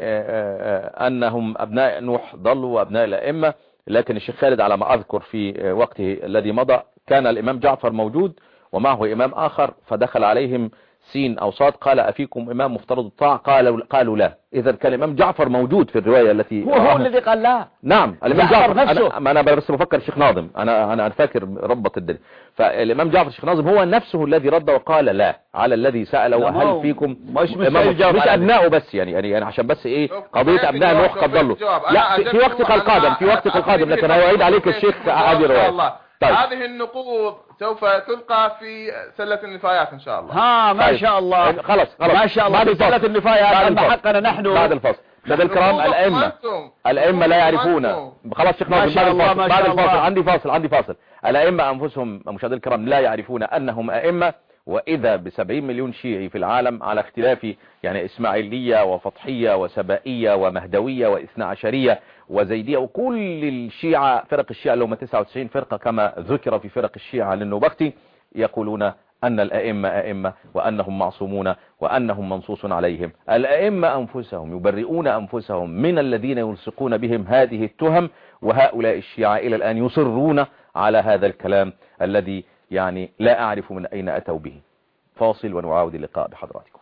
أنهم أبناء نوح ضلوا وأبناء الأئمة، لكن الشيخ خالد على ما أذكر في وقته الذي مضى كان الإمام جعفر موجود ومعه إمام آخر، فدخل عليهم سين أو صاد قال أفيكم إمام مفترض الطاعة؟ قالوا قالوا لا. إذا كان الإمام جعفر موجود في الرواية التي هو هو الذي قال لا. نعم الإمام جعفر نفسه. أنا, أنا بس بفكر الشيخ ناظم، أنا أنا فاكر ربط الدنيا. فالإمام جعفر الشيخ ناظم هو نفسه الذي رد وقال لا على الذي سأله هل فيكم مش مش, مش أبنائه بس يعني يعني يعني عشان بس إيه قضية أبناء نوح قد ضلوا. لا في, في وقتك القادم في وقتك القادم لكن هيعيد عليك الشيخ هذه الرواية. طيب. هذه النقود سوف تلقى في سلة النفايات إن شاء الله. ها ما طيب. شاء الله. خلاص خلاص ما شاء الله في سلة النفايات. أما حقنا نحن بعد الفصل. سادة الكرام الأئمة الأئمة لا يعرفون. خلاص شيخ ناظم بعد الفاصل بعد الفاصل عندي فاصل عندي فاصل. الأئمة أنفسهم مشاهدينا الكرام لا يعرفون أنهم أئمة، وإذا بسبعين مليون شيعي في العالم على اختلاف يعني إسماعيلية وفطحية وسبائية ومهدوية واثنا عشرية وزيدية وكل الشيعة، فرق الشيعة اللي هم تسعة وتسعين فرقة كما ذكر في فرق الشيعة للنوبختي، يقولون أن الأئمة أئمة وأنهم معصومون وأنهم منصوص عليهم. الأئمة أنفسهم يبرئون أنفسهم من الذين يلصقون بهم هذه التهم، وهؤلاء الشيعة إلى الآن يصرون على هذا الكلام الذي يعني لا أعرف من أين أتوا به. فاصل ونعاود اللقاء بحضراتكم.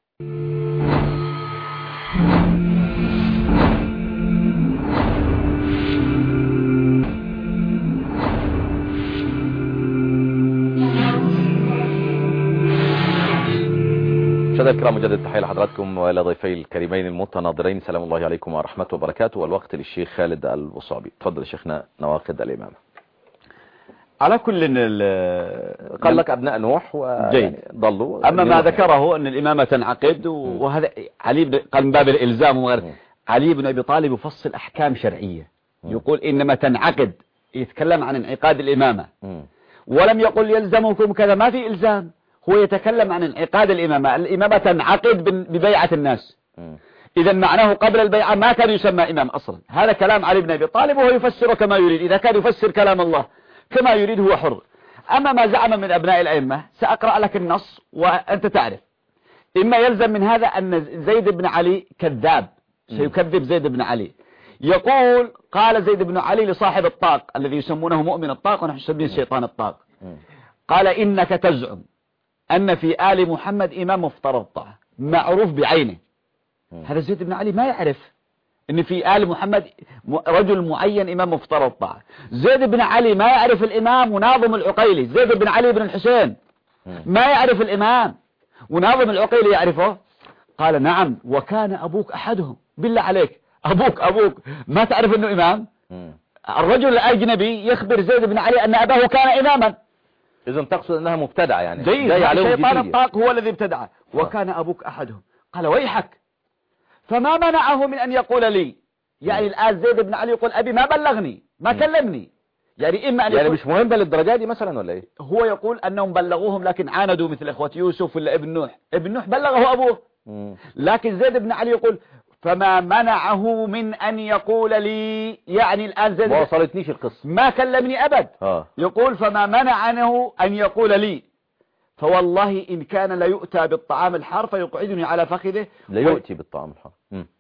مشاهدينا الكرام مجدد التحية لحضراتكم وإلى ضيفي الكريمين المتناظرين، سلام الله عليكم ورحمته وبركاته. والوقت للشيخ خالد البصابي. تفضل شيخنا نواقض الإمامة. على كل قال لك أبناء نوح وضلوا. أما ما ذكره أن الإمامة تنعقد وهذا علي بن قال من باب الإلزام وغيره. علي بن أبي طالب يفصل أحكام شرعية، يقول إنما تنعقد، يتكلم عن انعقاد الإمامة ولم يقل يلزمكم كذا، ما في إلزام، هو يتكلم عن انعقاد الإمامة. الإمامة تنعقد ببيعة الناس، إذا معناه قبل البيعة ما كان يسمى إمام أصلا. هذا كلام علي بن أبي طالب وهو يفسر كما يريد، إذا كان يفسر كلام الله كما يريد هو حر. أما ما زعم من أبناء الأئمة سأقرأ لك النص وأنت تعرف. إما يلزم من هذا أن زيد بن علي كذاب، سيكذب زيد بن علي. يقول قال زيد بن علي لصاحب الطاق الذي يسمونه مؤمن الطاق ونحن نسميه شيطان الطاق، قال إنك تزعم أن في آل محمد إمام مفترض الطاعة معروف بعينه. هذا زيد بن علي ما يعرف ان في آل محمد رجل معين إمام مفترض الطاعة. زيد بن علي ما يعرف الإمام وناظم العقيلي، زيد بن علي بن الحسين ما يعرف الإمام وناظم العقيلي يعرفه. قال نعم وكان أبوك أحدهم. بالله عليك أبوك أبوك ما تعرف أنه إمام؟ الرجل الأجنبي يخبر زيد بن علي أن أباه كان إماما. إذن تقصد أنها مبتدعة يعني جيد. شيطان الطاق هو الذي ابتدعه. وكان أبوك أحدهم. قال ويحك فما منعه من أن يقول لي، يعني الآن زيد بن علي يقول أبي ما بلغني ما كلمني، يعني إما أن يعني مش مهم ده للدرجة دي مثلا ولا إيه؟ هو يقول أنهم بلغوهم لكن عاندوا مثل إخوة يوسف ولا ابن نوح. ابن نوح بلغه أبوه، لكن زيد بن علي يقول فما منعه من أن يقول لي، يعني الآن زيد ما وصلتنيش القصة ما كلمني أبد. آه. يقول فما منعنه أن يقول لي فوالله إن كان لا يؤتى بالطعام الحار فيقعدني على فخذه. لا يؤتي بالطعام الحار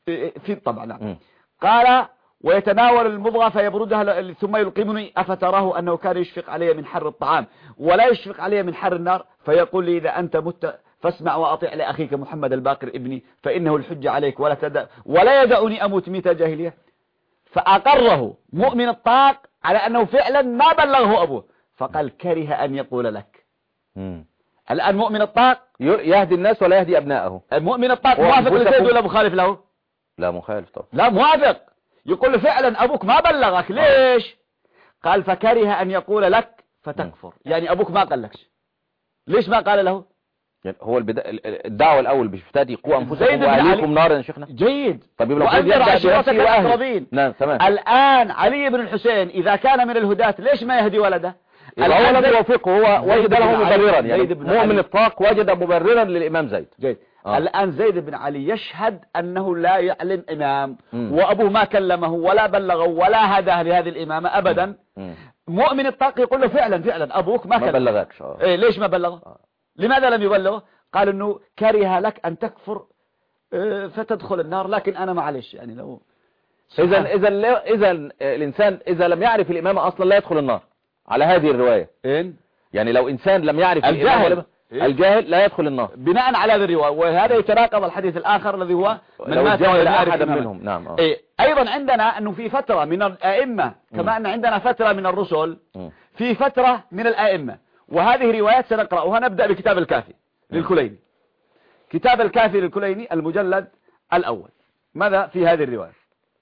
في طبعا نعم. قال ويتناول المضغة فيبردها ثم يلقمني أفتراه أنه كان يشفق علي من حر الطعام ولا يشفق علي من حر النار، فيقول لي إذا أنت مت فاسمع وأطيع لأخيك محمد الباقر ابني فإنه الحجة عليك ولا تدع ولا يدعني أموت ميتة جاهلية. فأقره مؤمن الطاق على أنه فعلا ما بلغه أبوه، فقال كره أن يقول لك. مم. الآن مؤمن الطاق يهدي الناس ولا يهدي أبنائه. المؤمن الطاق موافق لزيد ولا مخالف له؟ لا مخالف طبعا. لا موافق، يقول له فعلا أبوك ما بلغك. ليش؟ قال فكره أن يقول لك فتكفر. يعني أبوك ما قال لكش. ليش ما قال له؟ يعني هو البدا... الدعوة الأول بفتادي قوة أنفسكم وأهليكم نارا يا شيخنا. جيد. طيب وأنذر عشيرتك الأقربين. نعم تمام. الآن علي بن الحسين إذا كان من الهداة ليش ما يهدي ولده؟ هو لم يوافقه، هو وجد له مبررا، يعني مؤمن الطاق وجد مبررا للإمام زيد. جيد. آه. الآن زيد بن علي يشهد أنه لا يعلن إمام، م. وأبوه ما كلمه ولا بلغه ولا هداه لهذه الإمامة أبدا. م. مؤمن الطاق يقول له فعلا فعلا أبوك ما, ما بلغكش. آه. إيه ليش ما بلغه؟ آه. لماذا لم يبلغه؟ قال إنه كره لك أن تكفر فتدخل النار، لكن أنا معلش يعني لو إذا إذا إذا الإنسان إذا لم يعرف الإمامة أصلا لا يدخل النار على هذه الرواية. إن يعني لو إنسان لم يعرف الجاهل إيه؟ الجاهل لا يدخل النار بناء على هذه الرواية. وهذا يتناقض الحديث الآخر الذي هو من مات ولم يعرف منهم. نعم. آه. إيه؟ أيضا عندنا أنه في فترة من الأئمة كما أن عندنا فترة من الرسل، في فترة من الأئمة، وهذه روايات سنقرأها. نبدأ بكتاب الكافي للكليني. كتاب الكافي للكليني المجلد الأول. ماذا في هذه الرواية؟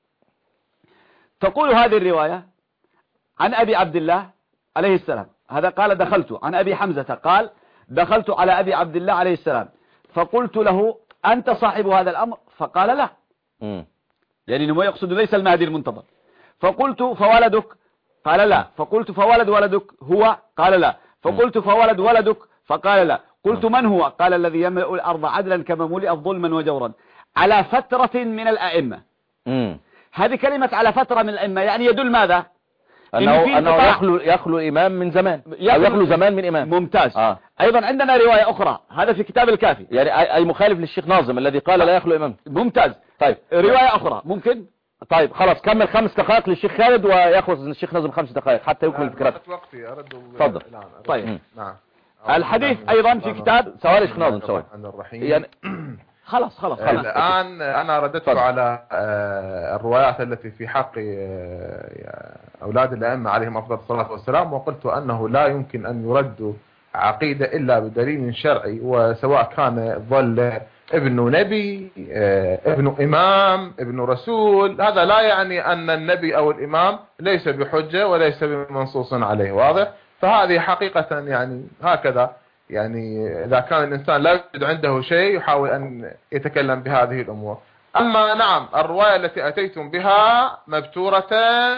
تقول هذه الرواية عن أبي عبد الله عليه السلام، هذا قال دخلت عن أبي حمزة قال دخلت على أبي عبد الله عليه السلام فقلت له أنت صاحب هذا الأمر؟ فقال لا. م. يعني أنه يقصد ليس المهدي المنتظر. فقلت فولدك؟ قال لا. فقلت فولد ولدك هو؟ قال لا. فقلت فولد ولدك؟ فقال لا. قلت من هو؟ قال الذي يملأ الأرض عدلا كما ملئت ظلما وجورا. على فترة من الأئمة. م. هذه كلمة على فترة من الأئمة يعني يدل ماذا؟ أنه, أنه يخلو, يخلو إمام من زمان، يخلو, يخلو زمان من إمام. ممتاز. آه. أيضا عندنا رواية أخرى، هذا في كتاب الكافي، يعني أي مخالف للشيخ ناظم الذي قال لا يخلو إمام. ممتاز. طيب رواية أخرى ممكن. طيب خلاص كمل خمس دقائق للشيخ خالد ويخلص الشيخ ناظم خمس دقائق حتى يكمل الفكرة. تفضل. طيب م. الحديث أيضا في كتاب سواري الشيخ ناظم سواري. يعني خلاص خلاص خلاص. الآن أنا رددت على الروايات التي في حق أولاد الأئمة عليهم أفضل الصلاة والسلام، وقلت أنه لا يمكن أن يرد عقيدة إلا بدليل شرعي، وسواء كان ظل ابن نبي ابن إمام ابن رسول، هذا لا يعني أن النبي أو الإمام ليس بحجة وليس بمنصوص عليه. واضح؟ فهذه حقيقة يعني هكذا، يعني إذا كان الإنسان لا يوجد عنده شيء يحاول أن يتكلم بهذه الأمور. أما نعم الرواية التي أتيتم بها مبتورة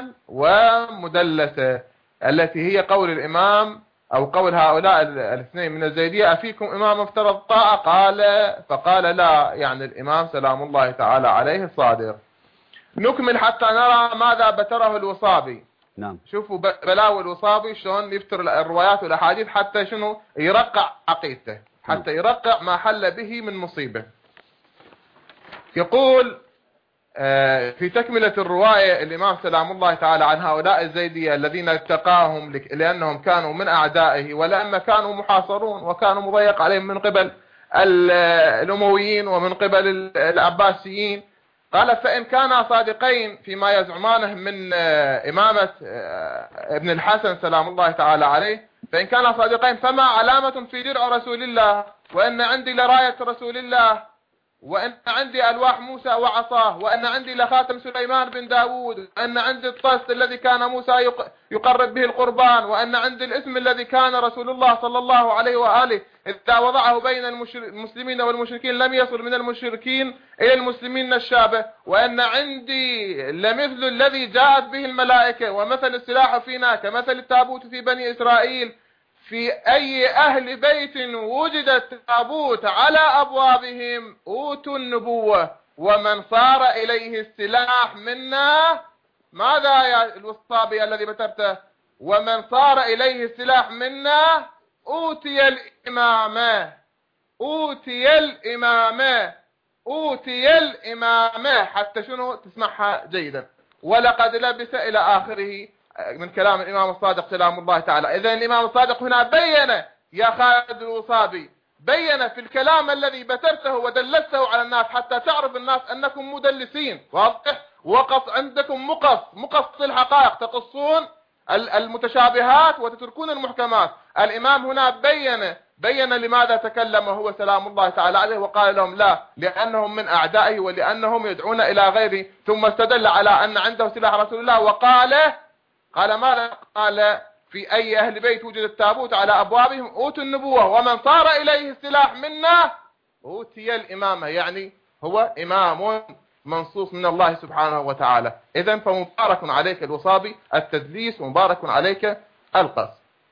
ومدلسة التي هي قول الإمام أو قول هؤلاء الاثنين من الزيدية أفيكم إمام افترض طاعة؟ قال فقال لا، يعني الإمام سلام الله تعالى عليه الصادق. نكمل حتى نرى ماذا بتره الوصابي. نعم. شوفوا بلاوي الوصابي شلون يفتر الروايات والأحاديث حتى شنو يرقع عقيدته، حتى يرقع ما حل به من مصيبة. يقول في تكملة الرواية الإمام سلام الله تعالى عن هؤلاء الزيدية الذين اتقاهم لأنهم كانوا من أعدائه، ولما كانوا محاصرون وكانوا مضيق عليهم من قبل الأمويين ومن قبل العباسيين. قال فإن كانا صادقين فيما يزعمانه من إمامة ابن الحسن سلام الله تعالى عليه، فإن كانا صادقين فما علامة في درع رسول الله، وإن عندي لراية رسول الله، وأن عندي ألواح موسى وعصاه، وأن عندي لخاتم سليمان بن داود، وأن عندي الطست الذي كان موسى يقرب به القربان، وأن عندي الاسم الذي كان رسول الله صلى الله عليه وآله إذا وضعه بين المسلمين والمشركين لم يصل من المشركين إلى المسلمين الشابه، وأن عندي لمثل الذي جاءت به الملائكة، ومثل السلاح فينا كمثل التابوت في بني إسرائيل. في أي أهل بيت وجدت تابوت على أبوابهم أوتوا النبوة، ومن صار إليه السلاح منا. ماذا يا الوصابي الذي بترته؟ ومن صار إليه السلاح منا أوتي الإمامة، أوتي الإمامة، أوتي الإمامة، حتى شنو تسمعها جيدا. ولقد لبس إلى آخره من كلام الإمام الصادق سلام الله تعالى. إذن الإمام الصادق هنا بين يا خالد الوصابي بين في الكلام الذي بترته ودلسته على الناس حتى تعرف الناس أنكم مدلسين، واضح؟ وقص عندكم مقص مقص الحقائق، تقصون المتشابهات وتتركون المحكمات. الإمام هنا بين بين لماذا تكلم هو سلام الله تعالى عليه وقال لهم لا، لأنهم من أعدائه ولأنهم يدعون إلى غيره، ثم استدل على أن عنده سلاح رسول الله وقال قال ماذا؟ قال في أي أهل بيت وجد التابوت على أبوابهم أوتوا النبوة، ومن صار إليه السلاح منا أوتي الإمامة، يعني هو إمام منصوص من الله سبحانه وتعالى. إذن فمبارك عليك الوصابي التدليس ومبارك عليك القص.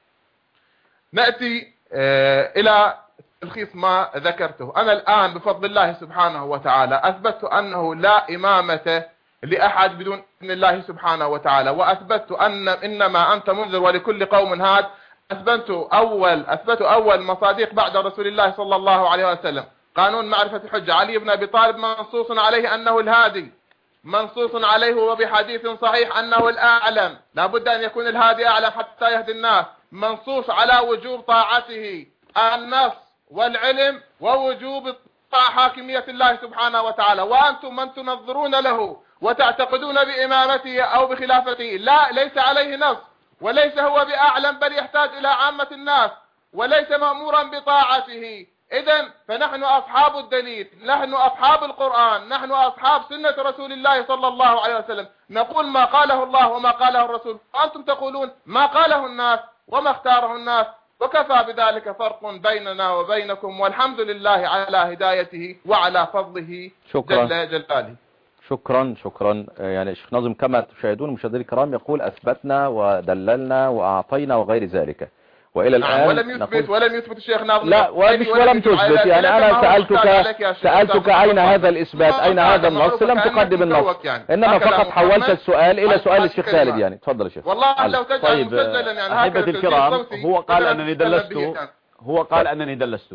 نأتي آه إلى تلخيص ما ذكرته. أنا الآن بفضل الله سبحانه وتعالى أثبت أنه لا إمامة لأحد بدون إذن الله سبحانه وتعالى، وأثبت أن إنما أنت منذر ولكل قوم هاد. أثبت أول أثبت أول مصادق بعد رسول الله صلى الله عليه وسلم قانون معرفة الحجة. علي بن أبي طالب منصوص عليه أنه الهادي، منصوص عليه وبحديث صحيح أنه الأعلم، لا بد أن يكون الهادي أعلم حتى يهدي الناس. منصوص على وجوب طاعته، النص والعلم ووجوب طاعة حاكمية الله سبحانه وتعالى. وأنتم من تنظرون له وتعتقدون بإمامته أو بخلافته، لا، ليس عليه نص وليس هو بأعلم، بل يحتاج إلى عامة الناس وليس مأمورا بطاعته. إذن فنحن أصحاب الدليل، نحن أصحاب القرآن، نحن أصحاب سنة رسول الله صلى الله عليه وسلم، نقول ما قاله الله وما قاله الرسول، وأنتم تقولون ما قاله الناس وما اختاره الناس، وكفى بذلك فرق بيننا وبينكم، والحمد لله على هدايته وعلى فضله شكرا. جل جلاله. شكرا شكرا. يعني الشيخ ناظم كما تشاهدون مشاهدينا الكرام يقول أثبتنا ودللنا وأعطينا وغير ذلك، وإلى الآن ولم يثبت ولم يثبت الشيخ ناظم. لا ومش ولم تثبت، يعني أنا سألتك سألتك أين هذا الإثبات، أين هذا النص، لم تقدم النص، إنما فقط حولت السؤال إلى سؤال الشيخ خالد. يعني تفضل يا شيخ. والله لو تجعل طيب مسجلا يعني أحبتي الكرام، هو قال أنني دلست هو قال أنني دلست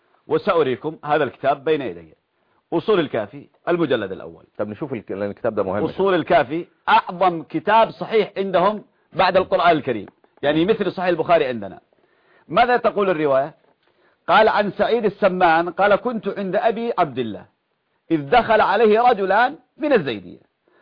وسأريكم هذا الكتاب بين يدي، أصول الكافي المجلد الأول. طب نشوف الكتاب ده مهم. أصول الكافي أعظم كتاب صحيح عندهم بعد القرآن الكريم، يعني مثل صحيح البخاري عندنا. ماذا تقول الرواية؟ قال عن سعيد السمان قال كنت عند أبي عبد الله إذ دخل عليه رجلان من الزيدية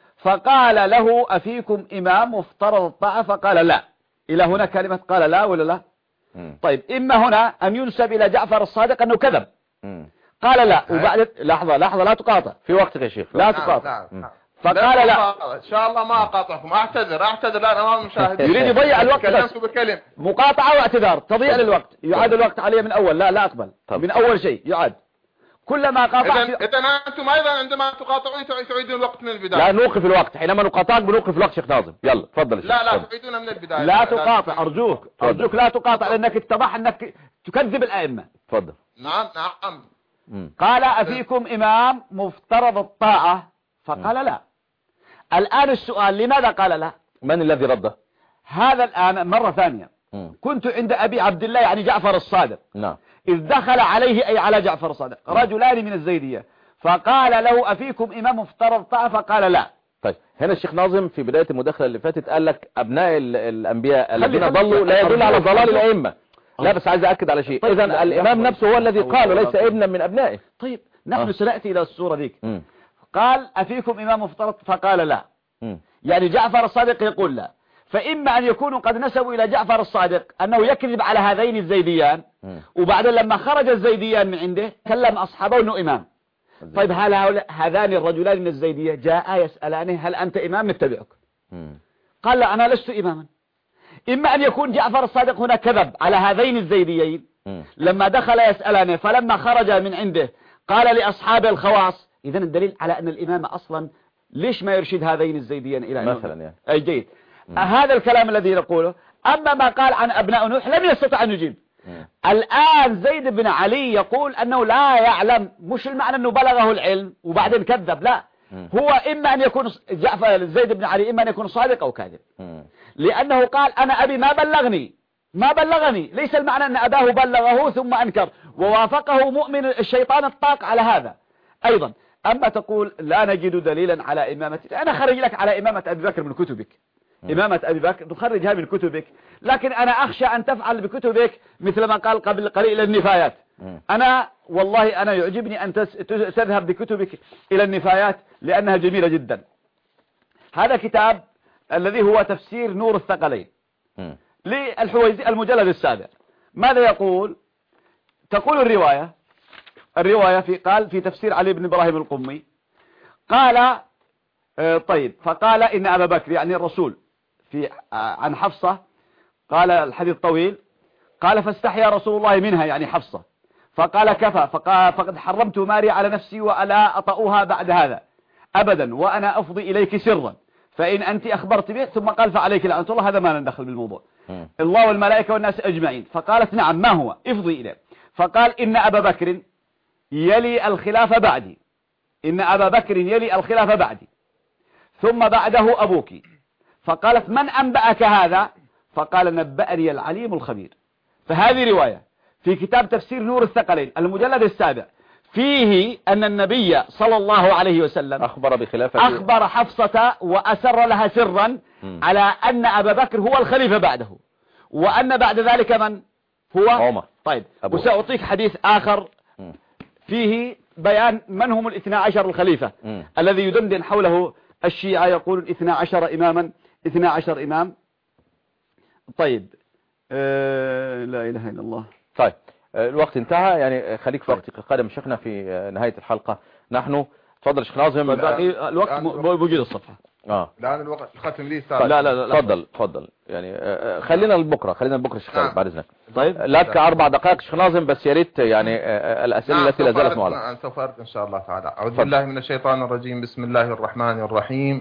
فقال له أفيكم إمام مفترض الطاعة؟ فقال لا. إلى هنا كلمة قال لا ولا لا؟ م. طيب إما هنا أن ينسب إلى جعفر الصادق أنه كذب، م. قال لا، وبعد لحظة لحظة لا تقاطع في وقتك يا شيخ، لا تقاطع. فقال لا. ان شاء الله ما اقاطعكم، اعتذر اعتذر الان امام المشاهدين. يريد يضيع الوقت بس. بكلم. مقاطعة واعتذار، تضيع للوقت، يعاد الوقت عليه من اول. لا لا اقبل. طب. من اول شيء يعاد. كلما قاطع اذا اذا انتم ايضا عندما تقاطعون تعيدون الوقت من البداية. لا نوقف الوقت، حينما نقاطعك بنوقف الوقت شيخ ناظم. يلا تفضل. لا لا تعيدون من البداية. لا تقاطع ارجوك، ارجوك لا تقاطع لانك اتضح انك تكذب الائمة. تفضل. نعم نعم. قال أفيكم إمام مفترض الطاعة؟ فقال لا. الآن السؤال لماذا قال لا؟ من الذي رده؟ هذا الآن مرة ثانية. م. كنت عند أبي عبد الله يعني جعفر الصادق. نعم. إذ دخل عليه أي على جعفر الصادق رجلان من الزيدية فقال له أفيكم إمام مفترض الطاعة؟ فقال لا. طيب هنا الشيخ ناظم في بداية المداخلة اللي فاتت قال لك أبناء الأنبياء الذين ضلوا لا يدل على ضلال الأئمة. لا بس عايز أأكد على شيء. طيب إذن الإمام نفسه هو الذي قال وليس ابنا من أبنائه. طيب نحن آه. سنأتي إلى الصورة ذيك. م. قال أفيكم إمام مفترض؟ فقال لا. م. يعني جعفر الصادق يقول لا. فإما أن يكونوا قد نسبوا إلى جعفر الصادق أنه يكذب على هذين الزيديان، م. وبعدين لما خرج الزيديان من عنده كلم أصحابه أنه إمام. طيب هل هذان الرجلان من الزيدية جاء يسألانه هل أنت إمام؟ نتبعك. م. قال لا أنا لست إماما. إما أن يكون جعفر الصادق هنا كذب على هذين الزيديين م. لما دخل يسألانه، فلما خرج من عنده قال لأصحاب الخواص. إذن الدليل على أن الإمام أصلا ليش ما يرشد هذين الزيديين إلى مثلا يعني. أي جيد. م. هذا الكلام الذي نقوله. أما ما قال عن أبناء نوح لم يستطع أن يجيب. م. الآن زيد بن علي يقول أنه لا يعلم، مش المعنى أنه بلغه العلم وبعدين كذب، لا، م. هو إما أن يكون جعفر زيد بن علي إما أن يكون صادق أو كاذب، م. لأنه قال أنا أبي ما بلغني ما بلغني ليس المعنى أن أباه بلغه ثم أنكر، ووافقه مؤمن الشيطان الطاق على هذا أيضا. أما تقول لا نجد دليلا على إمامته، أنا خرج لك على إمامة أبي بكر من كتبك، إمامة أبي بكر نخرجها من كتبك، لكن أنا أخشى أن تفعل بكتبك مثل ما قال قبل قليل النفايات، أنا والله أنا يعجبني أن تذهب بكتبك إلى النفايات لأنها جميلة جدا. هذا كتاب الذي هو تفسير نور الثقلين للحويزي المجلد السابع. ماذا يقول؟ تقول الرواية الرواية في قال في تفسير علي بن إبراهيم القمي قال آه طيب فقال إن أبا بكر يعني الرسول في آه عن حفصة قال الحديث طويل قال فاستحيا رسول الله منها يعني حفصة فقال كفى فقال فقد حرمت ماري على نفسي وألا أطأها بعد هذا أبدا وأنا أفضي إليك سرا فإن أنت أخبرت به ثم قال فعليك لعنة الله. هذا ما ندخل بالموضوع م. الله والملائكة والناس أجمعين. فقالت نعم ما هو افضي إليه فقال إن أبا بكر يلي الخلافة بعدي إن أبا بكر يلي الخلافة بعدي ثم بعده أبوك. فقالت من أنبأك هذا؟ فقال نبأني العليم الخبير. فهذه رواية في كتاب تفسير نور الثقلين المجلد السابع فيه أن النبي صلى الله عليه وسلم أخبر بخلافة أخبر حفصة وأسر لها سرا م. على أن أبا بكر هو الخليفة بعده وأن بعد ذلك من هو عمر. طيب وسأعطيك حديث آخر م. فيه بيان من هم الاثنى عشر الخليفة م. الذي يدندن حوله الشيعة يقول الاثنى عشر إماما اثنى عشر إمام. طيب آه لا إله إلا الله. طيب الوقت انتهى يعني خليك في وقت قادم شيخنا في نهاية الحلقة. نحن تفضل شيخ ناظم. الوقت موجود الصفحة اه الآن الوقت الختم لي طيب. لا لا لا تفضل تفضل يعني خلينا لبكره خلينا لبكره شيخ خالد بعد اذنك. طيب لك اربع دقائق شيخ ناظم بس يا ريت يعني الاسئله التي لا زالت معلقه. نعم سوف ارد ان شاء الله تعالى. اعوذ بالله من الشيطان الرجيم. بسم الله الرحمن الرحيم.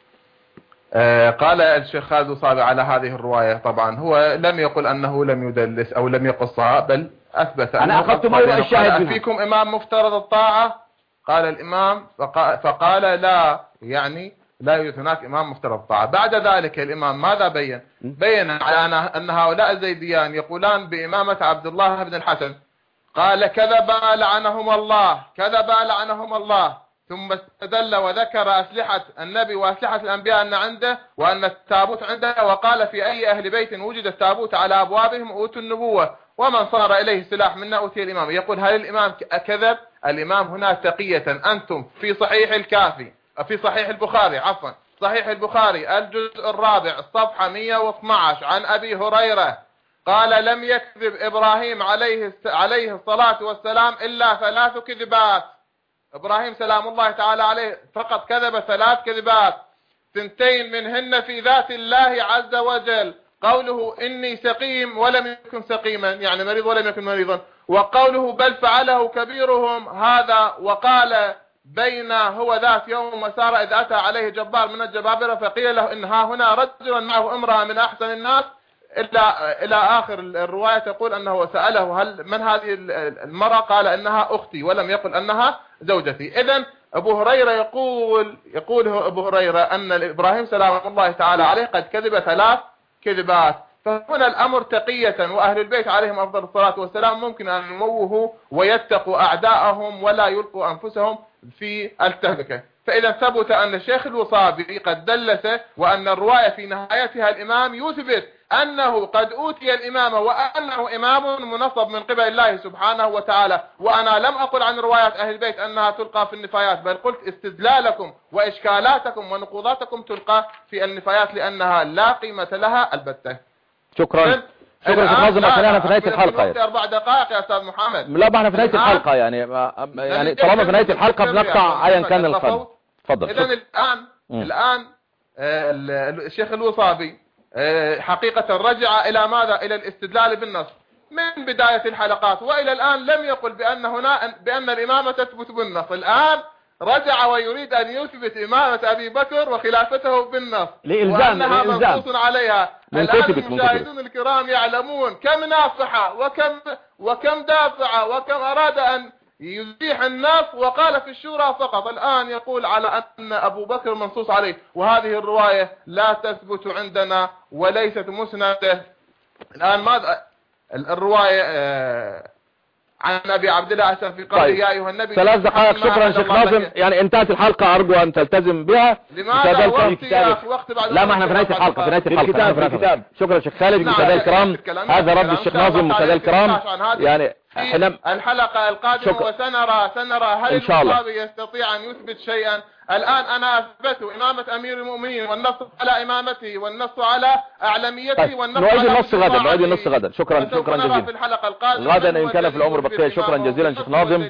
آه قال الشيخ خالد الصابي على هذه الرواية طبعا هو لم يقل أنه لم يدلس أو لم يقصها بل أثبت أنا أخذت موضع الشاهد فيكم إمام مفترض الطاعة. قال الإمام فقال, فقال لا يعني لا يوجد هناك إمام مفترض الطاعة. بعد ذلك الإمام ماذا بين؟ بين على أن هؤلاء الزيديان يقولان بإمامة عبد الله بن الحسن. قال كذبا لعنهم الله كذبا لعنهم الله. ثم استدل وذكر أسلحة النبي وأسلحة الأنبياء أن عنده وأن التابوت عنده وقال في أي أهل بيت وجد التابوت على أبوابهم أوتوا النبوة ومن صار إليه سلاح منا أوتي الإمام. يقول هل الإمام كذب؟ الإمام هنا تقية. أنتم في صحيح الكافي في صحيح البخاري عفوا صحيح البخاري الجزء الرابع الصفحة مئة واثني عشر عن أبي هريرة قال لم يكذب إبراهيم عليه عليه الصلاة والسلام إلا ثلاث كذبات. إبراهيم سلام الله تعالى عليه فقط كذب ثلاث كذبات ثنتين منهن في ذات الله عز وجل قوله إني سقيم ولم يكن سقيما يعني مريض ولم يكن مريضا وقوله بل فعله كبيرهم هذا وقال بين هو ذات يوم وسار إذ أتى عليه جبار من الجبابرة فقيل له إن ها هنا رجلا معه امرأة من أحسن الناس إلى إلى آخر الرواية تقول أنه سأله هل من هذه المرأة قال إنها أختي ولم يقل أنها زوجتي. إذن أبو هريرة يقول يقول أبو هريرة أن إبراهيم سلام الله تعالى عليه قد كذب ثلاث كذبات. فهنا الأمر تقية وأهل البيت عليهم أفضل الصلاة والسلام ممكن أن يموهوا ويتقوا أعداءهم ولا يلقوا أنفسهم في التهلكة. فإذا ثبت أن الشيخ الوصابي قد دلس وأن الرواية في نهايتها الإمام يثبت أنه قد أوتي الإمامة وأنه إمام منصب من قبل الله سبحانه وتعالى. وأنا لم أقل عن روايات أهل البيت أنها تلقى في النفايات بل قلت استدلالكم وإشكالاتكم ونقوضاتكم تلقى في النفايات لأنها لا قيمة لها البتة. شكرا شكرا شيخ ناظم. احنا في نهاية الحلقة يعني. أربع دقائق يا أستاذ محمد. لا ما احنا في نهاية الحلقة يعني يعني طالما في نهاية الحلقة بنقطع أيا كان القدر. تفضل. إذن الآن م. الآن الشيخ الوصابي حقيقة رجع إلى ماذا؟ إلى الاستدلال بالنص من بداية الحلقات وإلى الآن لم يقل بأن هنا بأن الإمامة تثبت بالنص. الآن رجع ويريد أن يثبت إمامة أبي بكر وخلافته بالنص وأنها منصوص عليها. الآن المشاهدون الكرام يعلمون كم نافحة وكم وكم دافعة وكم أراد أن يزيح النص وقال في الشورى فقط. الآن يقول على أن أبو بكر منصوص عليه وهذه الرواية لا تثبت عندنا وليست مسندة. الآن ماذا الرواية آه عن أبي عبد الله أسف في قوله يا أيها النبي. ثلاث دقائق شكرا شيخ ناظم يعني انتهت الحلقة أرجو أن تلتزم بها. لماذا وقت يا أخي وقت بعد لا ما احنا في نهاية الحلقة في نهاية الحلقة في الكتاب. شكرا شيخ خالد. مشاهدينا الكرام هذا رد الشيخ ناظم. مشاهدينا الكرام يعني حينما الحلقة القادمة شكرا. وسنرى سنرى هل إن شاء الله. المصابي يستطيع أن يثبت شيئا. الآن أنا أثبت إمامة أمير المؤمنين والنص على إمامته والنص على أعلميته طيب. والنص نعيد على النص غدا نعيد النص غدا شكرا شكرا نرى جزيلا في الحلقة القادمة غدا إن كان في العمر بقية. شكرا جزيلا شيخ ناظم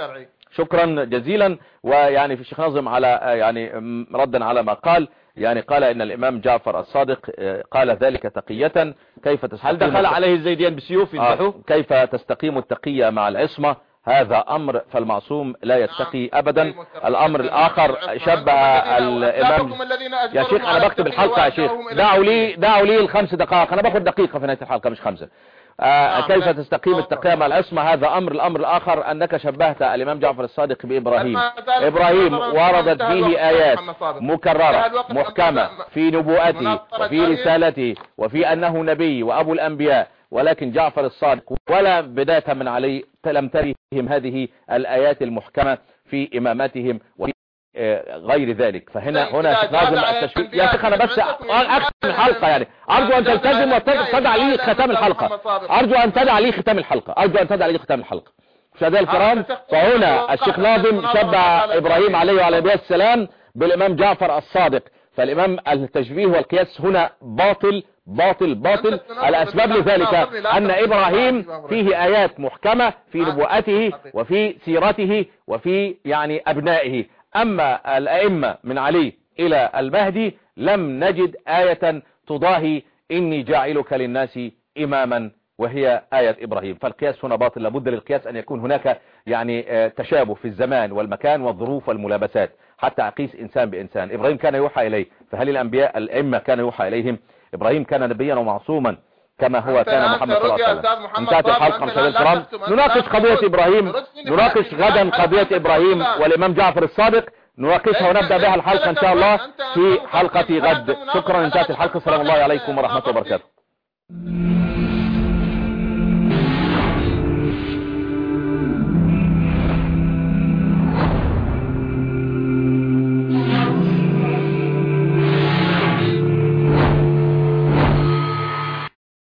شكرا جزيلا. ويعني في الشيخ ناظم على يعني ردا على ما قال يعني قال إن الإمام جعفر الصادق قال ذلك تقية. كيف تستقيم هل دخل عليه الزيديان بسيوف يذبحوه؟ آه كيف تستقيم التقية مع العصمة؟ هذا أمر فالمعصوم لا يتقي أبدا. الأمر الآخر شبه الإمام يا شيخ أنا بكتب الحلقة يا شيخ دعوا لي دعوا لي الخمس دقائق أنا باخد دقيقة في نهاية الحلقة مش خمسة. آه كيف تستقيم التقية مع العصمة؟ هذا أمر. الأمر الآخر أنك شبهت الإمام جعفر الصادق بإبراهيم. إبراهيم وردت فيه آيات مكررة محكمة في نبوءته وفي رسالته وفي أنه نبي وأبو الأنبياء، ولكن جعفر الصادق ولا بداية من عليه لم ترهم هذه الآيات المحكمة في إماماتهم وفي غير ذلك. فهنا هنا لازم التشويق. يا شيخ انا بس اختم الحلقه يعني ارجو ان تلتزم وتدع لي ختام الحلقه. ارجو ان تدع لي ختام الحلقه. ارجو ان تدع لي ختام الحلقه. مشاهدينا الكرام فهنا الشيخ ناظم شبه ابراهيم عليه وعلى نبيه السلام بالامام جعفر الصادق. فالامام التشبيه والقياس هنا باطل باطل باطل. الاسباب لذلك ان ابراهيم فيه ايات محكمه في نبوءته وفي سيرته وفي يعني ابنائه. أما الأئمة من علي إلى المهدي لم نجد آية تضاهي إني جاعلك للناس إماما وهي آية إبراهيم. فالقياس هنا باطل. لابد للقياس أن يكون هناك يعني تشابه في الزمان والمكان والظروف والملابسات حتى أقيس إنسان بإنسان. إبراهيم كان يوحى إليه، فهل الأنبياء الأئمة كان يوحى إليهم؟ إبراهيم كان نبيا ومعصوما كما هو كان محمد صلى الله عليه وسلم. انتهت الحلقة مشاهدينا الكرام. نناقش قضية إبراهيم، نناقش غدا قضية إبراهيم والإمام جعفر الصادق، نناقشها ونبدأ بها الحلقة إن شاء الله في حلقة غد. شكرا. انتهت الحلقة. السلام الله عليكم ورحمة الله وبركاته.